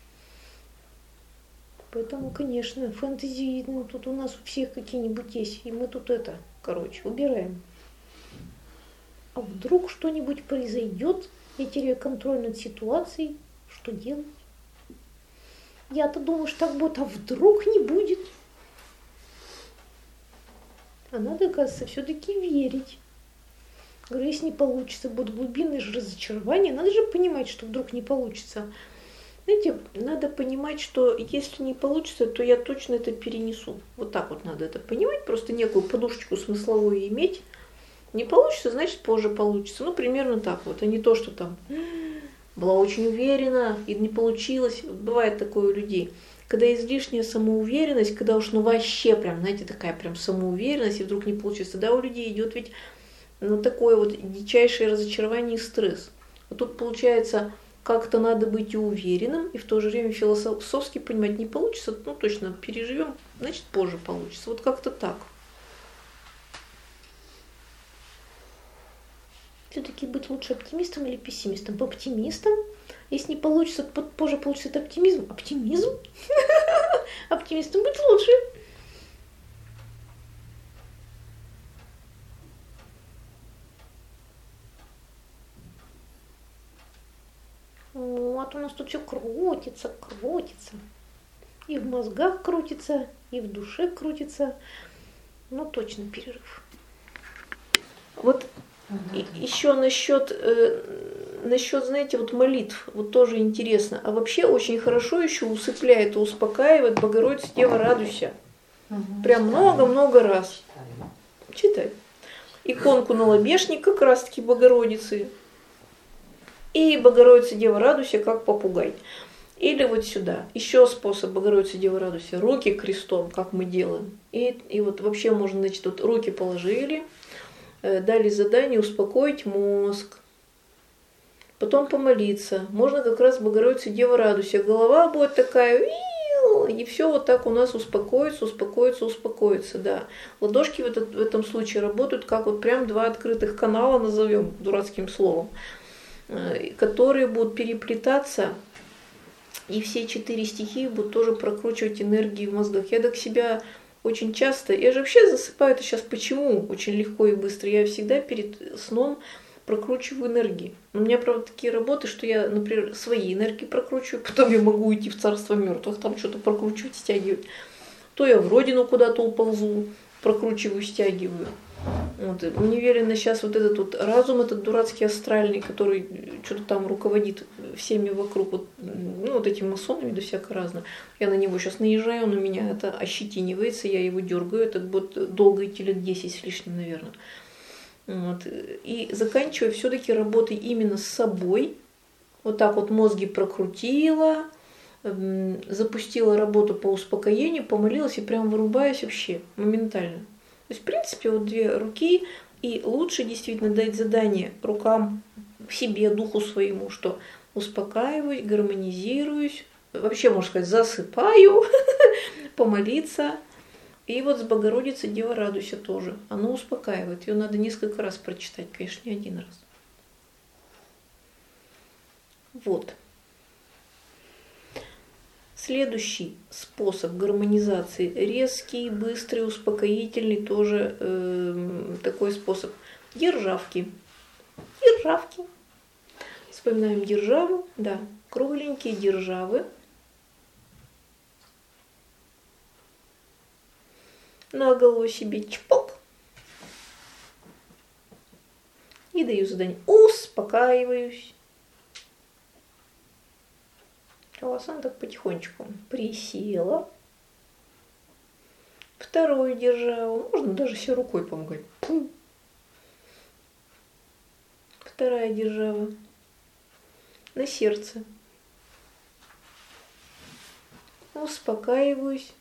Поэтому, конечно, фэнтези, ну, тут у нас у всех какие-нибудь есть. И мы тут убираем. А вдруг что-нибудь произойдет, я теряю контроль над ситуацией, что делать? Я-то думаю, что так будет, а вдруг не будет? А надо, оказывается, все-таки верить. Говорю, если не получится, будет глубинное же разочарование. Надо же понимать, что вдруг не получится. Знаете, надо понимать, что если не получится, то я точно это перенесу. Вот так вот надо это понимать, просто некую подушечку смысловую иметь. Не получится, значит, позже получится. Ну, примерно так вот, а не то, что там была очень уверена и не получилось. Бывает такое у людей. когда излишняя самоуверенность, когда уж ну вообще прям, знаете, такая прям самоуверенность, и вдруг не получится, да, у людей идет ведь ну, такое вот дичайшее разочарование и стресс. Вот тут получается, как-то надо быть и уверенным, и в то же время философски понимать не получится, ну точно переживем, значит позже получится. Вот как-то так. Все-таки быть лучше оптимистом или пессимистом? Оптимистом. Если не получится, позже получится это оптимизм. Оптимизм? Оптимистом быть лучше. Вот у нас тут все крутится, крутится. И в мозгах крутится, и в душе крутится. Ну, точно перерыв. Вот еще насчет, знаете, вот молитв, вот тоже интересно. А вообще очень хорошо еще усыпляет и успокаивает Богородица, Дева, радуйся. Прям много-много раз. Читай. Иконку на лобешник как раз-таки Богородицы. И Богородица, Дева, радуйся, как попугай. Или вот сюда. Еще способ Богородица, Дева, радуйся. Руки крестом, как мы делаем. И вот вообще можно, значит, вот руки положили, дали задание успокоить мозг. Потом помолиться. Можно как раз Богородица, Дева, радуйся. Голова будет такая, и все вот так у нас успокоится, успокоится, успокоится. Да. Ладошки в этом случае работают как вот прям два открытых канала, назовем дурацким словом, которые будут переплетаться, и все 4 стихии будут тоже прокручивать энергии в мозгах. Я так себя очень часто, я же вообще засыпаю это сейчас почему? Очень легко и быстро. Я всегда перед сном прокручиваю энергии. У меня, правда, такие работы, что я, например, свои энергии прокручиваю, потом я могу уйти в царство мертвых, там что-то прокручивать, стягивать. То я в родину куда-то уползу, прокручиваю, стягиваю. Вот. Мне верено сейчас вот этот вот разум, этот дурацкий астральный, который что-то там руководит всеми вокруг, вот, ну, вот этими масонами, да всяко разно. Я на него сейчас наезжаю, он у меня это ощетинивается, я его дергаю, это будет долго идти лет 10 с лишним, наверное. Вот. И заканчиваю все-таки работой именно с собой. Вот так вот мозги прокрутила, запустила работу по успокоению, помолилась и прям вырубаюсь вообще моментально. То есть, в принципе, вот 2 руки, и лучше действительно дать задание рукам, себе, духу своему, что успокаиваюсь, гармонизируюсь, вообще, можно сказать, засыпаю, помолиться. И вот с Богородицей, Дева, радуйся тоже. Оно успокаивает. Ее надо несколько раз прочитать, конечно, не один раз. Вот. Следующий способ гармонизации, резкий, быстрый, успокоительный, тоже такой способ. Державки. Державки. Вспоминаем державу, да, кругленькие державы. На голову себе чпок. И даю задание. Успокаиваюсь. А сам так потихонечку присела. Вторую державу. Можно даже себе рукой помогать. Пум. Вторая держава. На сердце. Успокаиваюсь.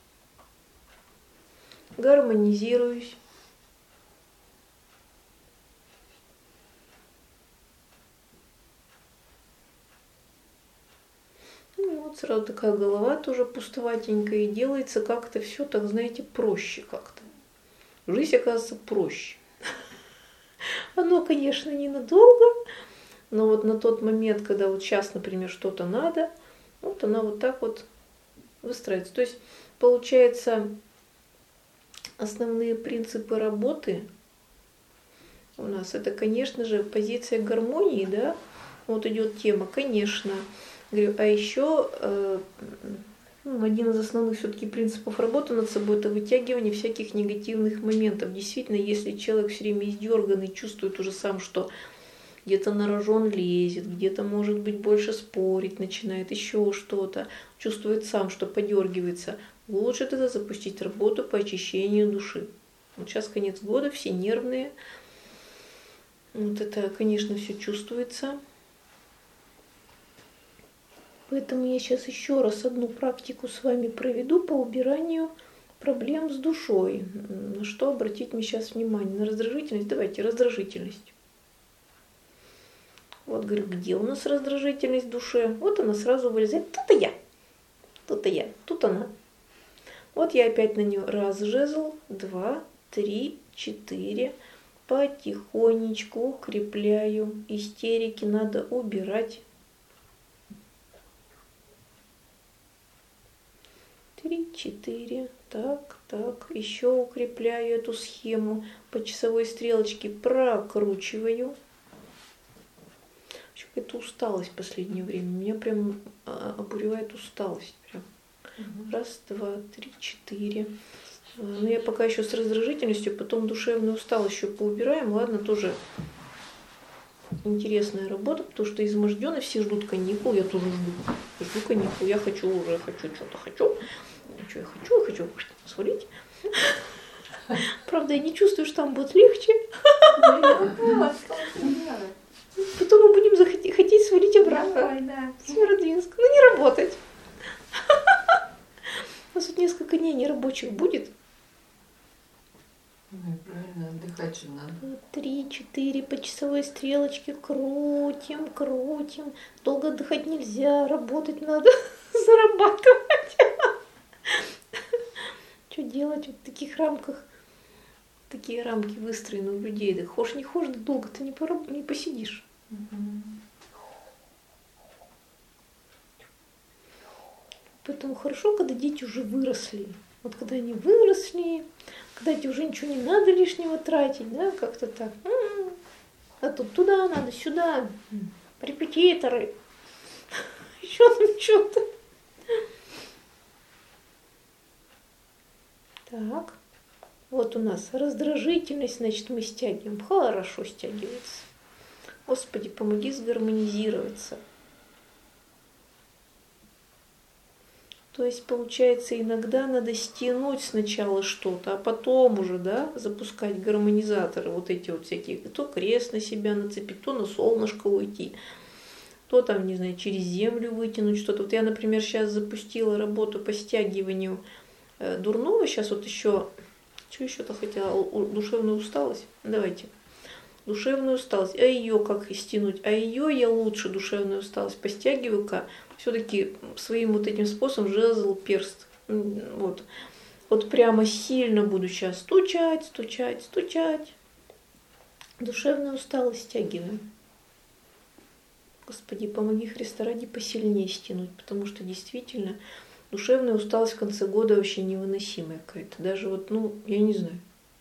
Гармонизируюсь. Ну, вот сразу такая голова тоже пустоватенькая, и делается как-то все так, знаете, проще как-то. Жизнь оказывается проще. Оно, конечно, ненадолго, но вот на тот момент, когда вот сейчас, например, что-то надо, вот она вот так вот выстраивается. То есть, получается, основные принципы работы у нас это, конечно же, позиция гармонии, да, вот идет тема, конечно. Говорю, а еще один из основных все-таки принципов работы над собой это вытягивание всяких негативных моментов. Действительно, если человек все время издерганный, чувствует уже сам, что где-то на рожон лезет, где-то, может быть, больше спорить начинает, еще что-то, чувствует сам, что подергивается, лучше тогда запустить работу по очищению души. Вот сейчас конец года, все нервные. Вот это, конечно, все чувствуется. Поэтому я сейчас еще раз одну практику с вами проведу по убиранию проблем с душой. На что обратить мне сейчас внимание? На раздражительность? Давайте, раздражительность. Вот, говорю, где у нас раздражительность в душе? Вот она сразу вылезает. Тут-то я. Тут-то я. Тут она. Вот я опять на нее. Раз жезл, 2, 3, 4. Потихонечку укрепляю. Истерики надо убирать. 3, 4. Так, так. Еще укрепляю эту схему. По часовой стрелочке прокручиваю. Это усталость в последнее время. Меня прям обуревает усталость. Прям. Раз, 2, 3, 4. Но я пока еще с раздражительностью, потом душевную усталость еще поубираем. Ладно, тоже интересная работа, потому что изможденные все ждут каникул. Я тоже жду каникул. Я хочу уже, что-то хочу. Что я хочу свалить. Правда, я не чувствую, что там будет легче. Потом мы будем хотеть свалить обратно. В Северодвинск. Ну, не работать. У нас тут несколько дней нерабочих будет. Ну и правильно, отдыхать же надо. 3, 4 по часовой стрелочке крутим. Долго отдыхать нельзя, работать надо, зарабатывать. Что делать вот в таких рамках? Такие рамки выстроены у людей. Да хошь не хошь, да долго ты не посидишь. Поэтому хорошо, когда дети уже выросли. Вот когда они выросли, когда тебе уже ничего не надо лишнего тратить, да, как-то так. А тут туда надо, сюда, репетиторы, еще там что-то. Так, вот у нас раздражительность, значит, мы стягиваем. Хорошо стягивается. Господи, помоги сгармонизироваться. То есть, получается, иногда надо стянуть сначала что-то, а потом уже, да, запускать гармонизаторы, вот эти вот всякие, то крест на себя нацепить, то на солнышко уйти, то там, не знаю, через землю вытянуть что-то. Вот я, например, сейчас запустила работу по стягиванию дурного, сейчас вот еще, что еще-то хотела, душевную усталость, давайте. Душевную усталость. А ее как стянуть? А ее я лучше душевную усталость постягиваю-ка все-таки своим вот этим способом жезл, перст. Вот. Вот прямо сильно буду сейчас стучать. Душевную усталость стягиваем. Господи, помоги Христа ради посильнее стянуть, потому что действительно душевная усталость в конце года вообще невыносимая какая-то. Даже вот, я не знаю.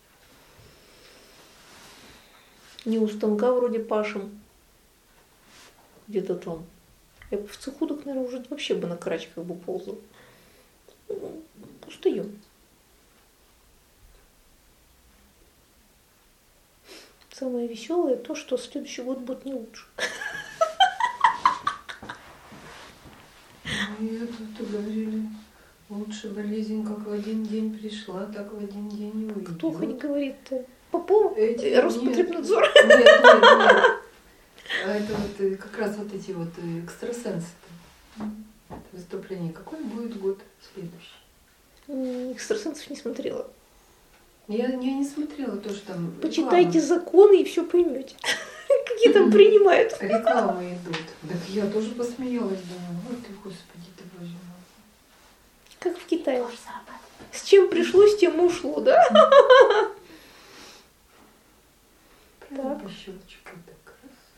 Не у станка вроде пашем. Где-то там. Я бы в цеху, так, наверное, уже вообще бы на карачках бы ползал. Устаем. Самое веселое то, что следующий год будет не лучше. И тут говорили, лучше болезнь как в один день пришла, так в один день и уйдет. Кто хоть говорит-то? Попов? Роспотребнадзор? Нет. А это вот как раз вот эти вот экстрасенсы-то. Выступление. Какой будет год следующий? Экстрасенсов не смотрела. Я не смотрела то, что там... Почитайте законы и все поймете. Какие там принимают. Рекламы идут. Так я тоже посмеялась, думаю, вот ты, Господи, ты Боже мой. Как в Китае. С чем пришло, с тем ушло, да? Так. По щелчку так.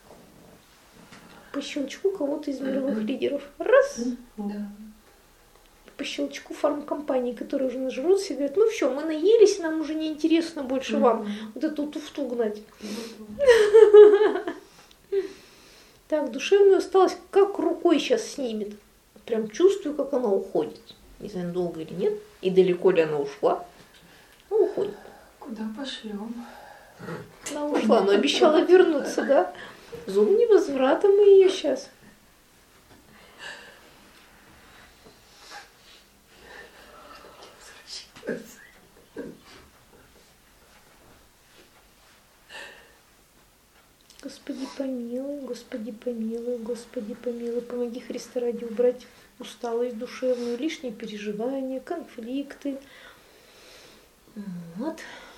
По щелчку кого-то из мировых лидеров. Раз. Да. По щелчку фармкомпании, которые уже нажрутся, и говорят, ну все, мы наелись, нам уже не интересно больше вам вот эту туфту гнать. Так, душевную усталость как рукой сейчас снимет. Прям чувствую, как она уходит. Не знаю, долго или нет, и далеко ли она ушла. Ну, уходит. Куда пошлем? Она ушла, но обещала вернуться, да? Зум невозврата мы ее сейчас. Господи, помилуй, Господи помилуй, Господи помилуй. Помоги, Христа ради, убрать усталость душевную, лишние переживания, конфликты. Вот.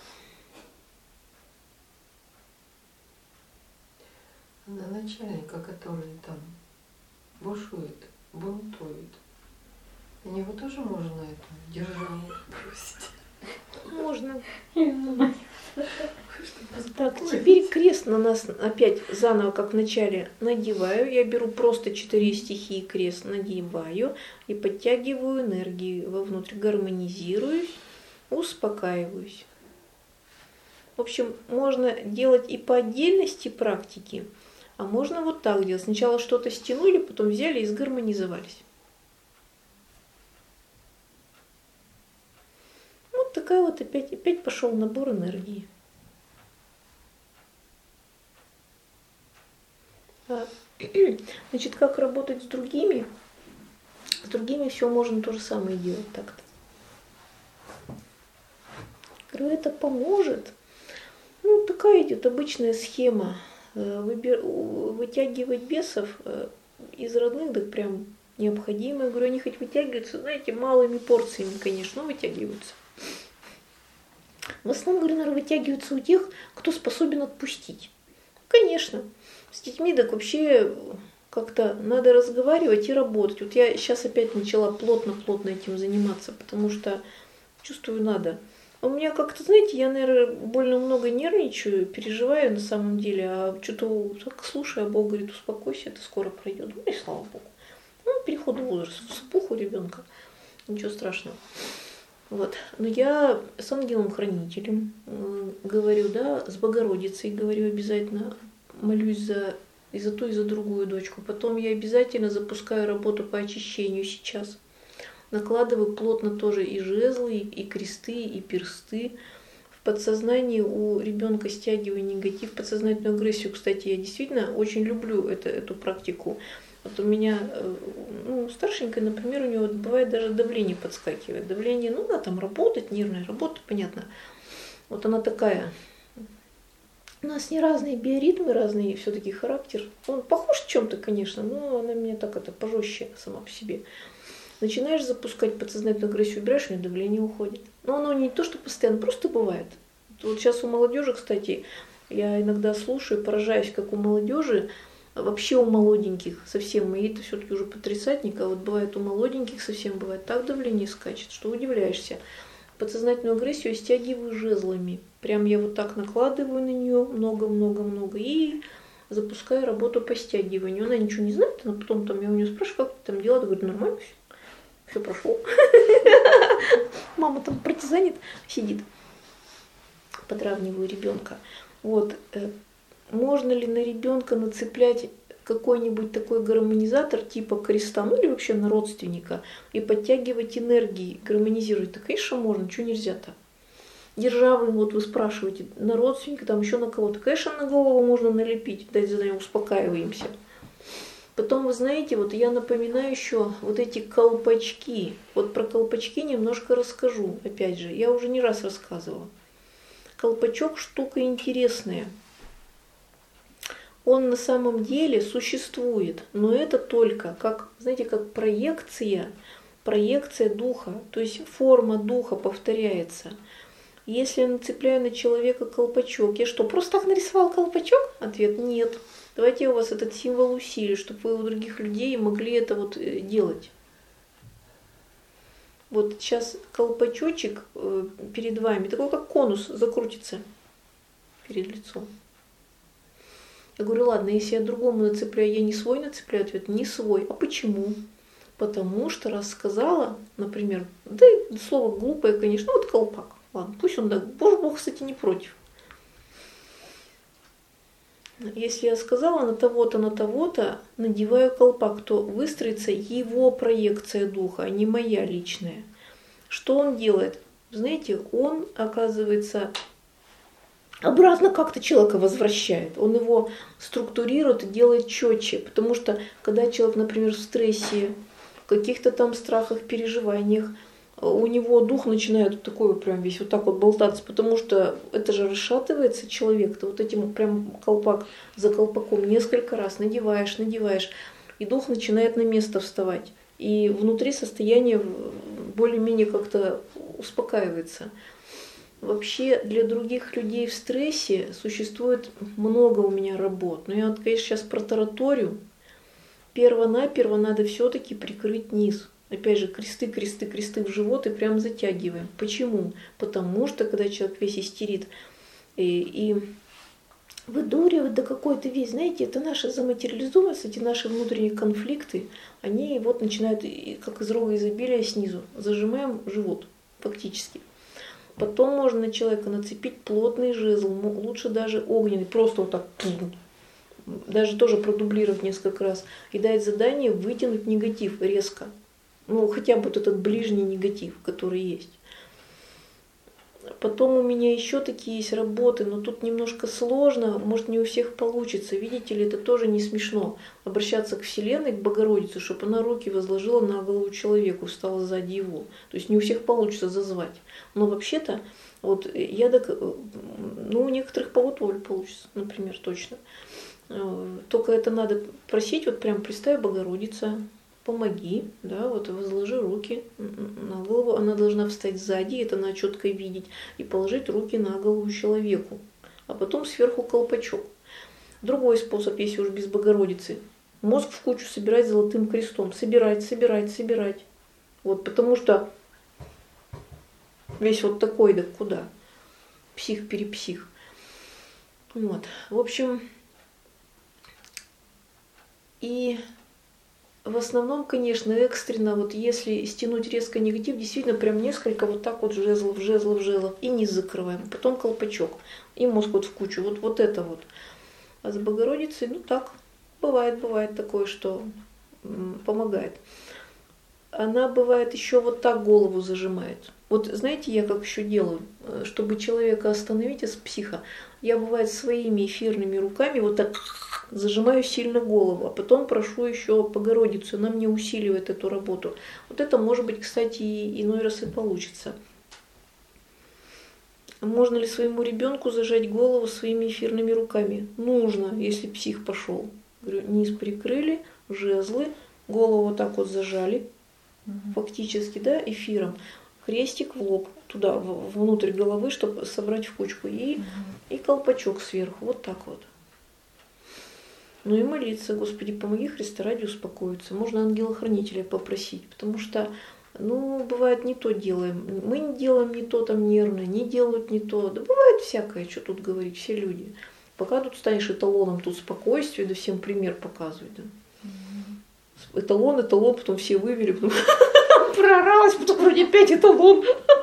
На начальника, который там бушует, бунтует, на него тоже можно это держание бросить? Можно. Я Так, теперь крест на нас опять заново, как в начале, надеваю. Я беру просто 4 стихии крест, надеваю и подтягиваю энергию вовнутрь, гармонизируюсь, успокаиваюсь. В общем, можно делать и по отдельности практики, а можно вот так делать. Сначала что-то стянули, потом взяли и сгармонизовались. Вот такая вот опять пошел набор энергии. Значит, как работать с другими? С другими все можно то же самое делать так-то. Говорю, это поможет. Ну, такая идет обычная схема. Вытягивать бесов из родных, так прям необходимо. Я говорю, они хоть вытягиваются, знаете, малыми порциями, конечно, но вытягиваются. В основном, говорю, наверное, вытягиваются у тех, кто способен отпустить. Конечно. С детьми так вообще как-то надо разговаривать и работать. Вот я сейчас опять начала плотно этим заниматься, потому что чувствую, надо. У меня как-то, знаете, я, наверное, больно много нервничаю, переживаю на самом деле, а что-то так слушаю, а Бог говорит, успокойся, это скоро пройдет. Ну и слава Богу. Ну, переход в возраст, вспух у ребенка, ничего страшного. Вот. Но я с ангелом-хранителем говорю, да, с Богородицей говорю обязательно, молюсь и за ту, и за другую дочку. Потом я обязательно запускаю работу по очищению сейчас. Накладываю плотно тоже и жезлы, и кресты, и персты. В подсознании у ребенка стягиваю негатив, подсознательную агрессию. Кстати, я действительно очень люблю эту практику. Вот у меня, старшенькая, например, у него бывает даже давление подскакивает. Давление, да, там работать, нервная работа, понятно. Вот она такая. У нас не разные биоритмы, разный все-таки характер. Он похож в чем-то, конечно, но она меня так пожестче сама по себе. Начинаешь запускать подсознательную агрессию, убираешь, у нее давление уходит. Но оно не то, что постоянно, просто бывает. Вот сейчас у молодежи, кстати, я иногда слушаю, поражаюсь, как у молодежи, вообще у молоденьких совсем, мои-то все-таки уже потридцатник, а вот бывает у молоденьких совсем бывает так давление скачет, что удивляешься. Подсознательную агрессию я стягиваю жезлами. Прям я вот так накладываю на нее много и запускаю работу по стягиванию. Она ничего не знает, но потом я у нее спрашиваю, как ты там дела? Говорит, нормально все прошло. Мама там партизанит, сидит. Подравниваю ребенка. Вот. Можно ли на ребенка нацеплять какой-нибудь такой гармонизатор типа креста, или вообще на родственника, и подтягивать энергии, гармонизировать? Так, конечно, можно, что нельзя-то? Державы, вот вы спрашиваете, на родственника, там еще на кого-то. Конечно, на голову можно налепить, дать задание, успокаиваемся. Потом, вы знаете, вот я напоминаю еще вот эти колпачки. Вот про колпачки немножко расскажу, опять же. Я уже не раз рассказывала. Колпачок штука интересная. Он на самом деле существует, но это только, как, знаете, как проекция духа. То есть форма духа повторяется. Если я нацепляю на человека колпачок, я что, просто так нарисовал колпачок? Ответ – нет. Давайте я у вас этот символ усилю, чтобы вы у других людей могли это вот делать. Вот сейчас колпачочек перед вами, такой как конус, закрутится перед лицом. Я говорю, ладно, если я другому нацепляю, я не свой нацепляю? Ответ – не свой. А почему? Потому что раз сказала, например, да слово глупое, конечно, вот колпак. Ладно, пусть он так, Бог, кстати, не против. Если я сказала на того-то, надеваю колпак, то выстроится его проекция духа, а не моя личная. Что он делает? Знаете, он, оказывается, обратно как-то человека возвращает. Он его структурирует и делает четче. Потому что, когда человек, например, в стрессе, в каких-то там страхах, переживаниях, у него дух начинает вот такой вот прям весь вот так вот болтаться, потому что это же расшатывается человек. Ты вот этим прям колпак за колпаком несколько раз надеваешь, и дух начинает на место вставать. И внутри состояние более-менее как-то успокаивается. Вообще для других людей в стрессе существует много у меня работ. Но я вот, конечно, сейчас протараторю. Перво-наперво надо все-таки прикрыть низ. Опять же, кресты в живот и прям затягиваем. Почему? Потому что, когда человек весь истерит и выдуривает до какой-то весь, знаете, это наша заматериализованность, эти наши внутренние конфликты, они вот начинают, как из рога изобилия, снизу. Зажимаем живот, фактически. Потом можно на человека нацепить плотный жезл, лучше даже огненный, просто вот так, даже тоже продублировать несколько раз, и дать задание вытянуть негатив резко. Ну, хотя бы вот этот ближний негатив, который есть. Потом у меня еще такие есть работы, но тут немножко сложно, может не у всех получится. Видите ли, это тоже не смешно. Обращаться к Вселенной, к Богородице, чтобы она руки возложила на голову человеку, встала сзади его. То есть не у всех получится зазвать. Но вообще-то, вот я у некоторых по вот воле получится, например, точно. Только это надо просить, вот прям представь, Богородица, помоги, да, вот возложи руки на голову, она должна встать сзади, это надо четко видеть, и положить руки на голову человеку, а потом сверху колпачок. Другой способ, если уж без Богородицы, мозг в кучу собирать золотым крестом, собирать. Вот, потому что весь вот такой, да куда? Псих-перепсих. Вот, в общем, и в основном, конечно, экстренно, вот если стянуть резко негатив, действительно прям несколько вот так вот жезлов, и низ закрываем, потом колпачок, и мозг вот в кучу, вот это вот. А с Богородицей, ну так, бывает такое, что помогает. Она бывает еще вот так голову зажимает. Вот знаете, я как еще делаю, чтобы человека остановить из психа, я бывает своими эфирными руками вот так зажимаю сильно голову, а потом прошу еще Богородицу, она мне усиливает эту работу. Вот это может быть, кстати, и иной раз и получится. Можно ли своему ребенку зажать голову своими эфирными руками? Нужно, если псих пошел. Говорю, низ прикрыли, жезлы, голову вот так вот зажали, фактически, да, эфиром. Крестик в лоб, туда, внутрь головы, чтобы собрать в кучку. И колпачок сверху, вот так вот. Ну и молиться, Господи, помоги Христа ради успокоиться. Можно ангела-хранителя попросить, потому что, бывает не то делаем. Мы не делаем не то, там нервно, не делают не то. Да бывает всякое, что тут говорить, все люди. Пока тут станешь эталоном, тут спокойствие, да всем пример показывать. Да. Эталон, потом все вывели, потом прооралась, потом вроде опять эталон.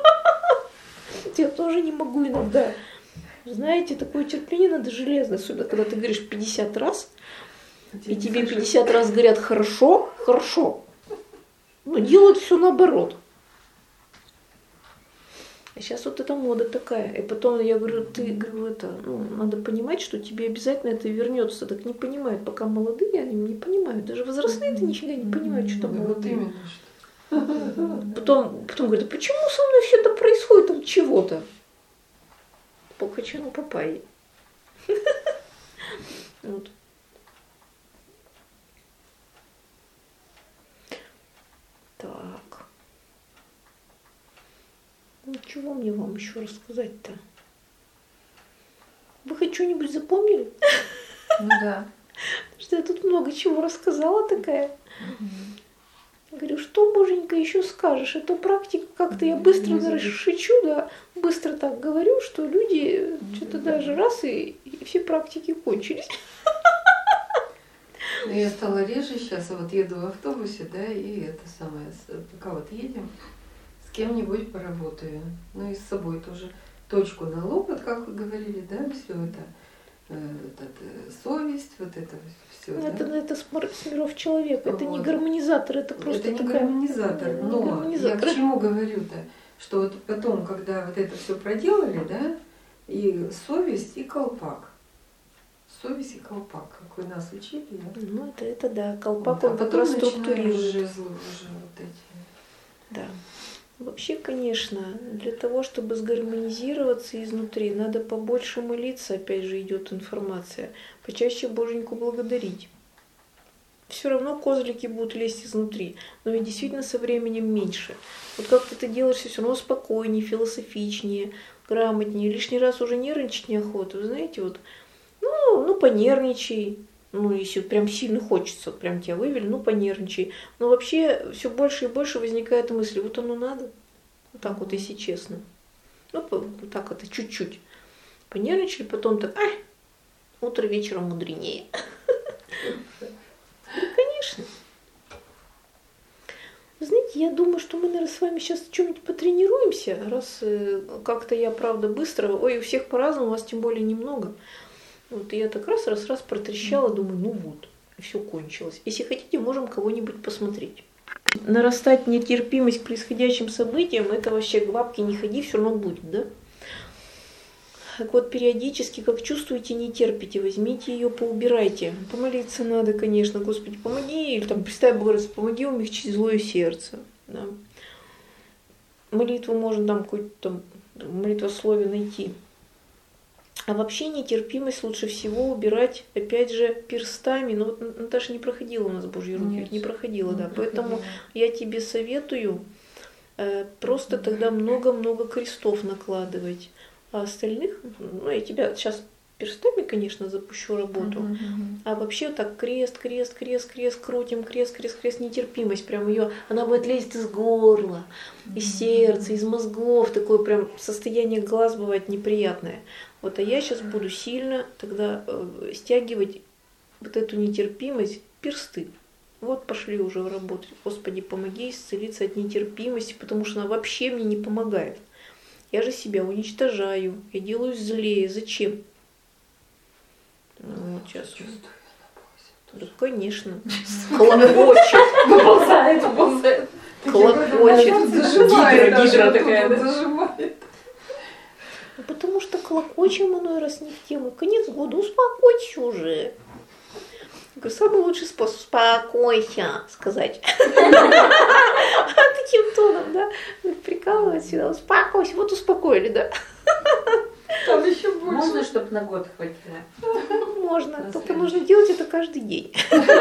Я тоже не могу иногда. Знаете, такое терпение надо железное, особенно когда ты говоришь 50 раз, и тебе 50 раз говорят хорошо, но делают все наоборот. А сейчас вот эта мода такая. И потом я говорю, надо понимать, что тебе обязательно это вернется. Так не понимают, пока молодые, они не понимают. Даже возрастные-то нифига не понимают, что там молодые. Потом говорят, почему со мной все это происходит, там чего-то? Хочу на папайи. Вот. Так. Чего мне вам еще рассказать-то? Вы хоть что-нибудь запомнили? Ну да. Что я тут много чего рассказала такая. Говорю, что, боженька, еще скажешь? Это практика как-то я быстро шучу, да, быстро так говорю, что люди что-то даже раз и все практики кончились. Я стала реже сейчас, вот еду в автобусе, да, и пока вот едем, с кем-нибудь поработаю. Ну и с собой тоже точку на лоб, вот как вы говорили, да, все это. Совесть, вот это все. Это с миров человека, это не гармонизатор, это просто это не гармонизатор, но я к чему говорю-то, что вот потом, когда вот это все проделали, да, и совесть, и колпак. Совесть и колпак, как вы нас учили. Да? Ну, это да, колпак вот, он как раз структурирует. Жезлы уже вот эти. Да. Вообще, конечно, для того, чтобы сгармонизироваться изнутри, надо побольше молиться, опять же идет информация, почаще Боженьку благодарить. Все равно козлики будут лезть изнутри, но ведь действительно со временем меньше. Вот как ты это делаешь, все равно спокойнее, философичнее, грамотнее, лишний раз уже нервничать неохота. Вы знаете, вот, ну понервничай, ну, если прям сильно хочется, вот прям тебя вывели, ну, понервничай. Но вообще все больше и больше возникает мысли, вот оно надо, вот так вот, если честно. Ну, вот так это чуть-чуть. Понервничали, потом так, утро вечером мудренее. Конечно. Вы знаете, я думаю, что мы, наверное, с вами сейчас в чем-нибудь потренируемся, раз как-то я, правда, быстро, ой, у всех по-разному, у вас тем более немного. Вот и я так раз протрещала, думаю, ну вот, и все кончилось. Если хотите, можем кого-нибудь посмотреть. Нарастать нетерпимость к происходящим событиям, это вообще к бабке не ходи, все равно будет, да? Так вот, периодически, как чувствуете, не терпите, возьмите ее, поубирайте. Помолиться надо, конечно, Господи, помоги, или там, представь, Бога, помоги умягчить злое сердце. Да? Молитву можно там какое-то там молитвословие найти. А вообще нетерпимость лучше всего убирать, опять же, перстами. Ну, вот Наташа не проходила у нас Божьи руки, Нет, не проходила, не да. проходила. Поэтому я тебе советую просто тогда много-много крестов накладывать. А остальных, ну, я тебя сейчас перстами, конечно, запущу работу. А вообще так крест, крутим, крест, нетерпимость. Прям ее, она будет лезть из горла, из сердца, из мозгов. Такое прям состояние глаз бывает неприятное. Вот, а я сейчас буду сильно тогда стягивать вот эту нетерпимость, персты. Вот пошли уже в работу. Господи, помоги исцелиться от нетерпимости, потому что она вообще мне не помогает. Я же себя уничтожаю, я делаю злее. Зачем? Вот сейчас. Да, конечно. Клокочет. Выползает. Клокочет. Гидра такая, да? зажимает. Ну, потому что клокочем иной раз не в тему. Конец года, успокойся уже. Самый лучший способ успокойся сказать. Таким тоном, да? Прикалывать всегда. Успокойся. Вот успокоили, да? Там еще больше. Можно, чтобы на год хватило? Можно. Только нужно делать это каждый день.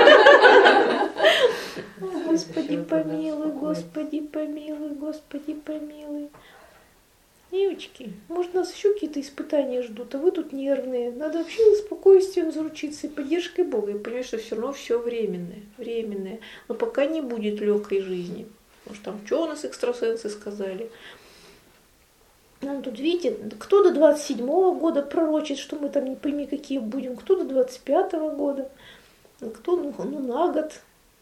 Господи помилуй, Господи помилуй, Господи помилуй. Девочки, может, нас еще какие-то испытания ждут, а вы тут нервные. Надо вообще спокойствием заручиться и поддержкой Бога. И понять, что все равно все временное. Но пока не будет легкой жизни. Потому что там, что у нас экстрасенсы сказали? Нам тут, видите, кто до 27-го года пророчит, что мы там не пойми какие будем, кто до 25-го года, кто на год.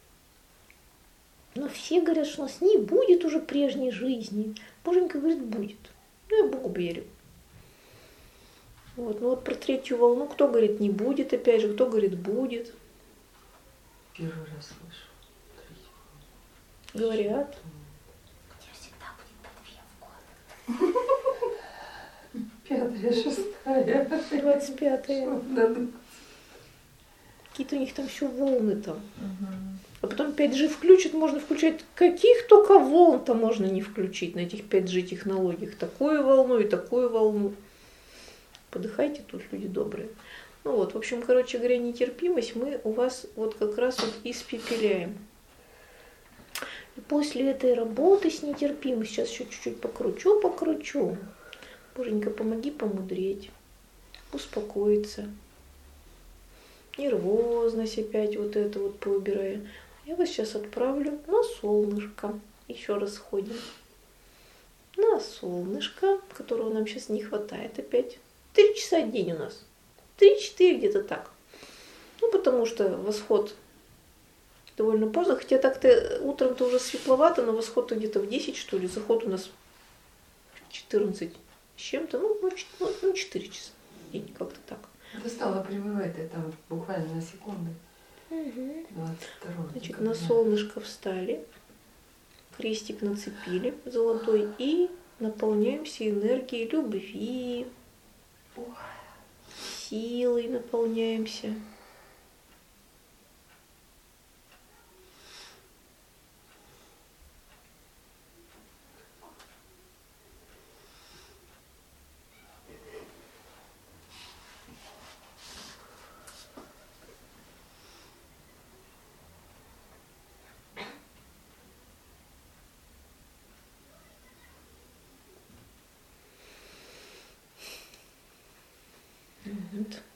Но все говорят, что у нас не будет уже прежней жизни. Боженька говорит, будет. Ну, я Богу верю. Вот. Ну вот про третью волну, кто говорит не будет, опять же, кто говорит будет. Первый раз слышу. Говорят. Пятая, шестая. 25-е. Какие-то у них там еще волны там. А потом 5G включат, можно включать каких только волн-то можно не включить на этих 5G технологиях. Такую волну и такую волну. Подыхайте тут, люди добрые. Ну вот, в общем, короче говоря, нетерпимость мы у вас вот как раз вот испепеляем. И после этой работы с нетерпимостью, сейчас еще чуть-чуть покручу. Боженька, помоги помудреть, успокоиться. Нервозность опять вот это вот поубираю. Я вас сейчас отправлю на солнышко. Еще раз ходим. На солнышко, которого нам сейчас не хватает опять. 3 часа в день у нас. 3-4 где-то так. Ну, потому что восход довольно поздно. Хотя так-то утром-то уже светловато, но восход-то где-то в 10, что ли. Заход у нас в 14 с чем-то. Ну, 4 часа в день, как-то так. Это стало прививать, это буквально на секунды. 22 Значит, декабря. на солнышко встали, крестик нацепили золотой и наполняемся энергией любви, силой наполняемся. Вот.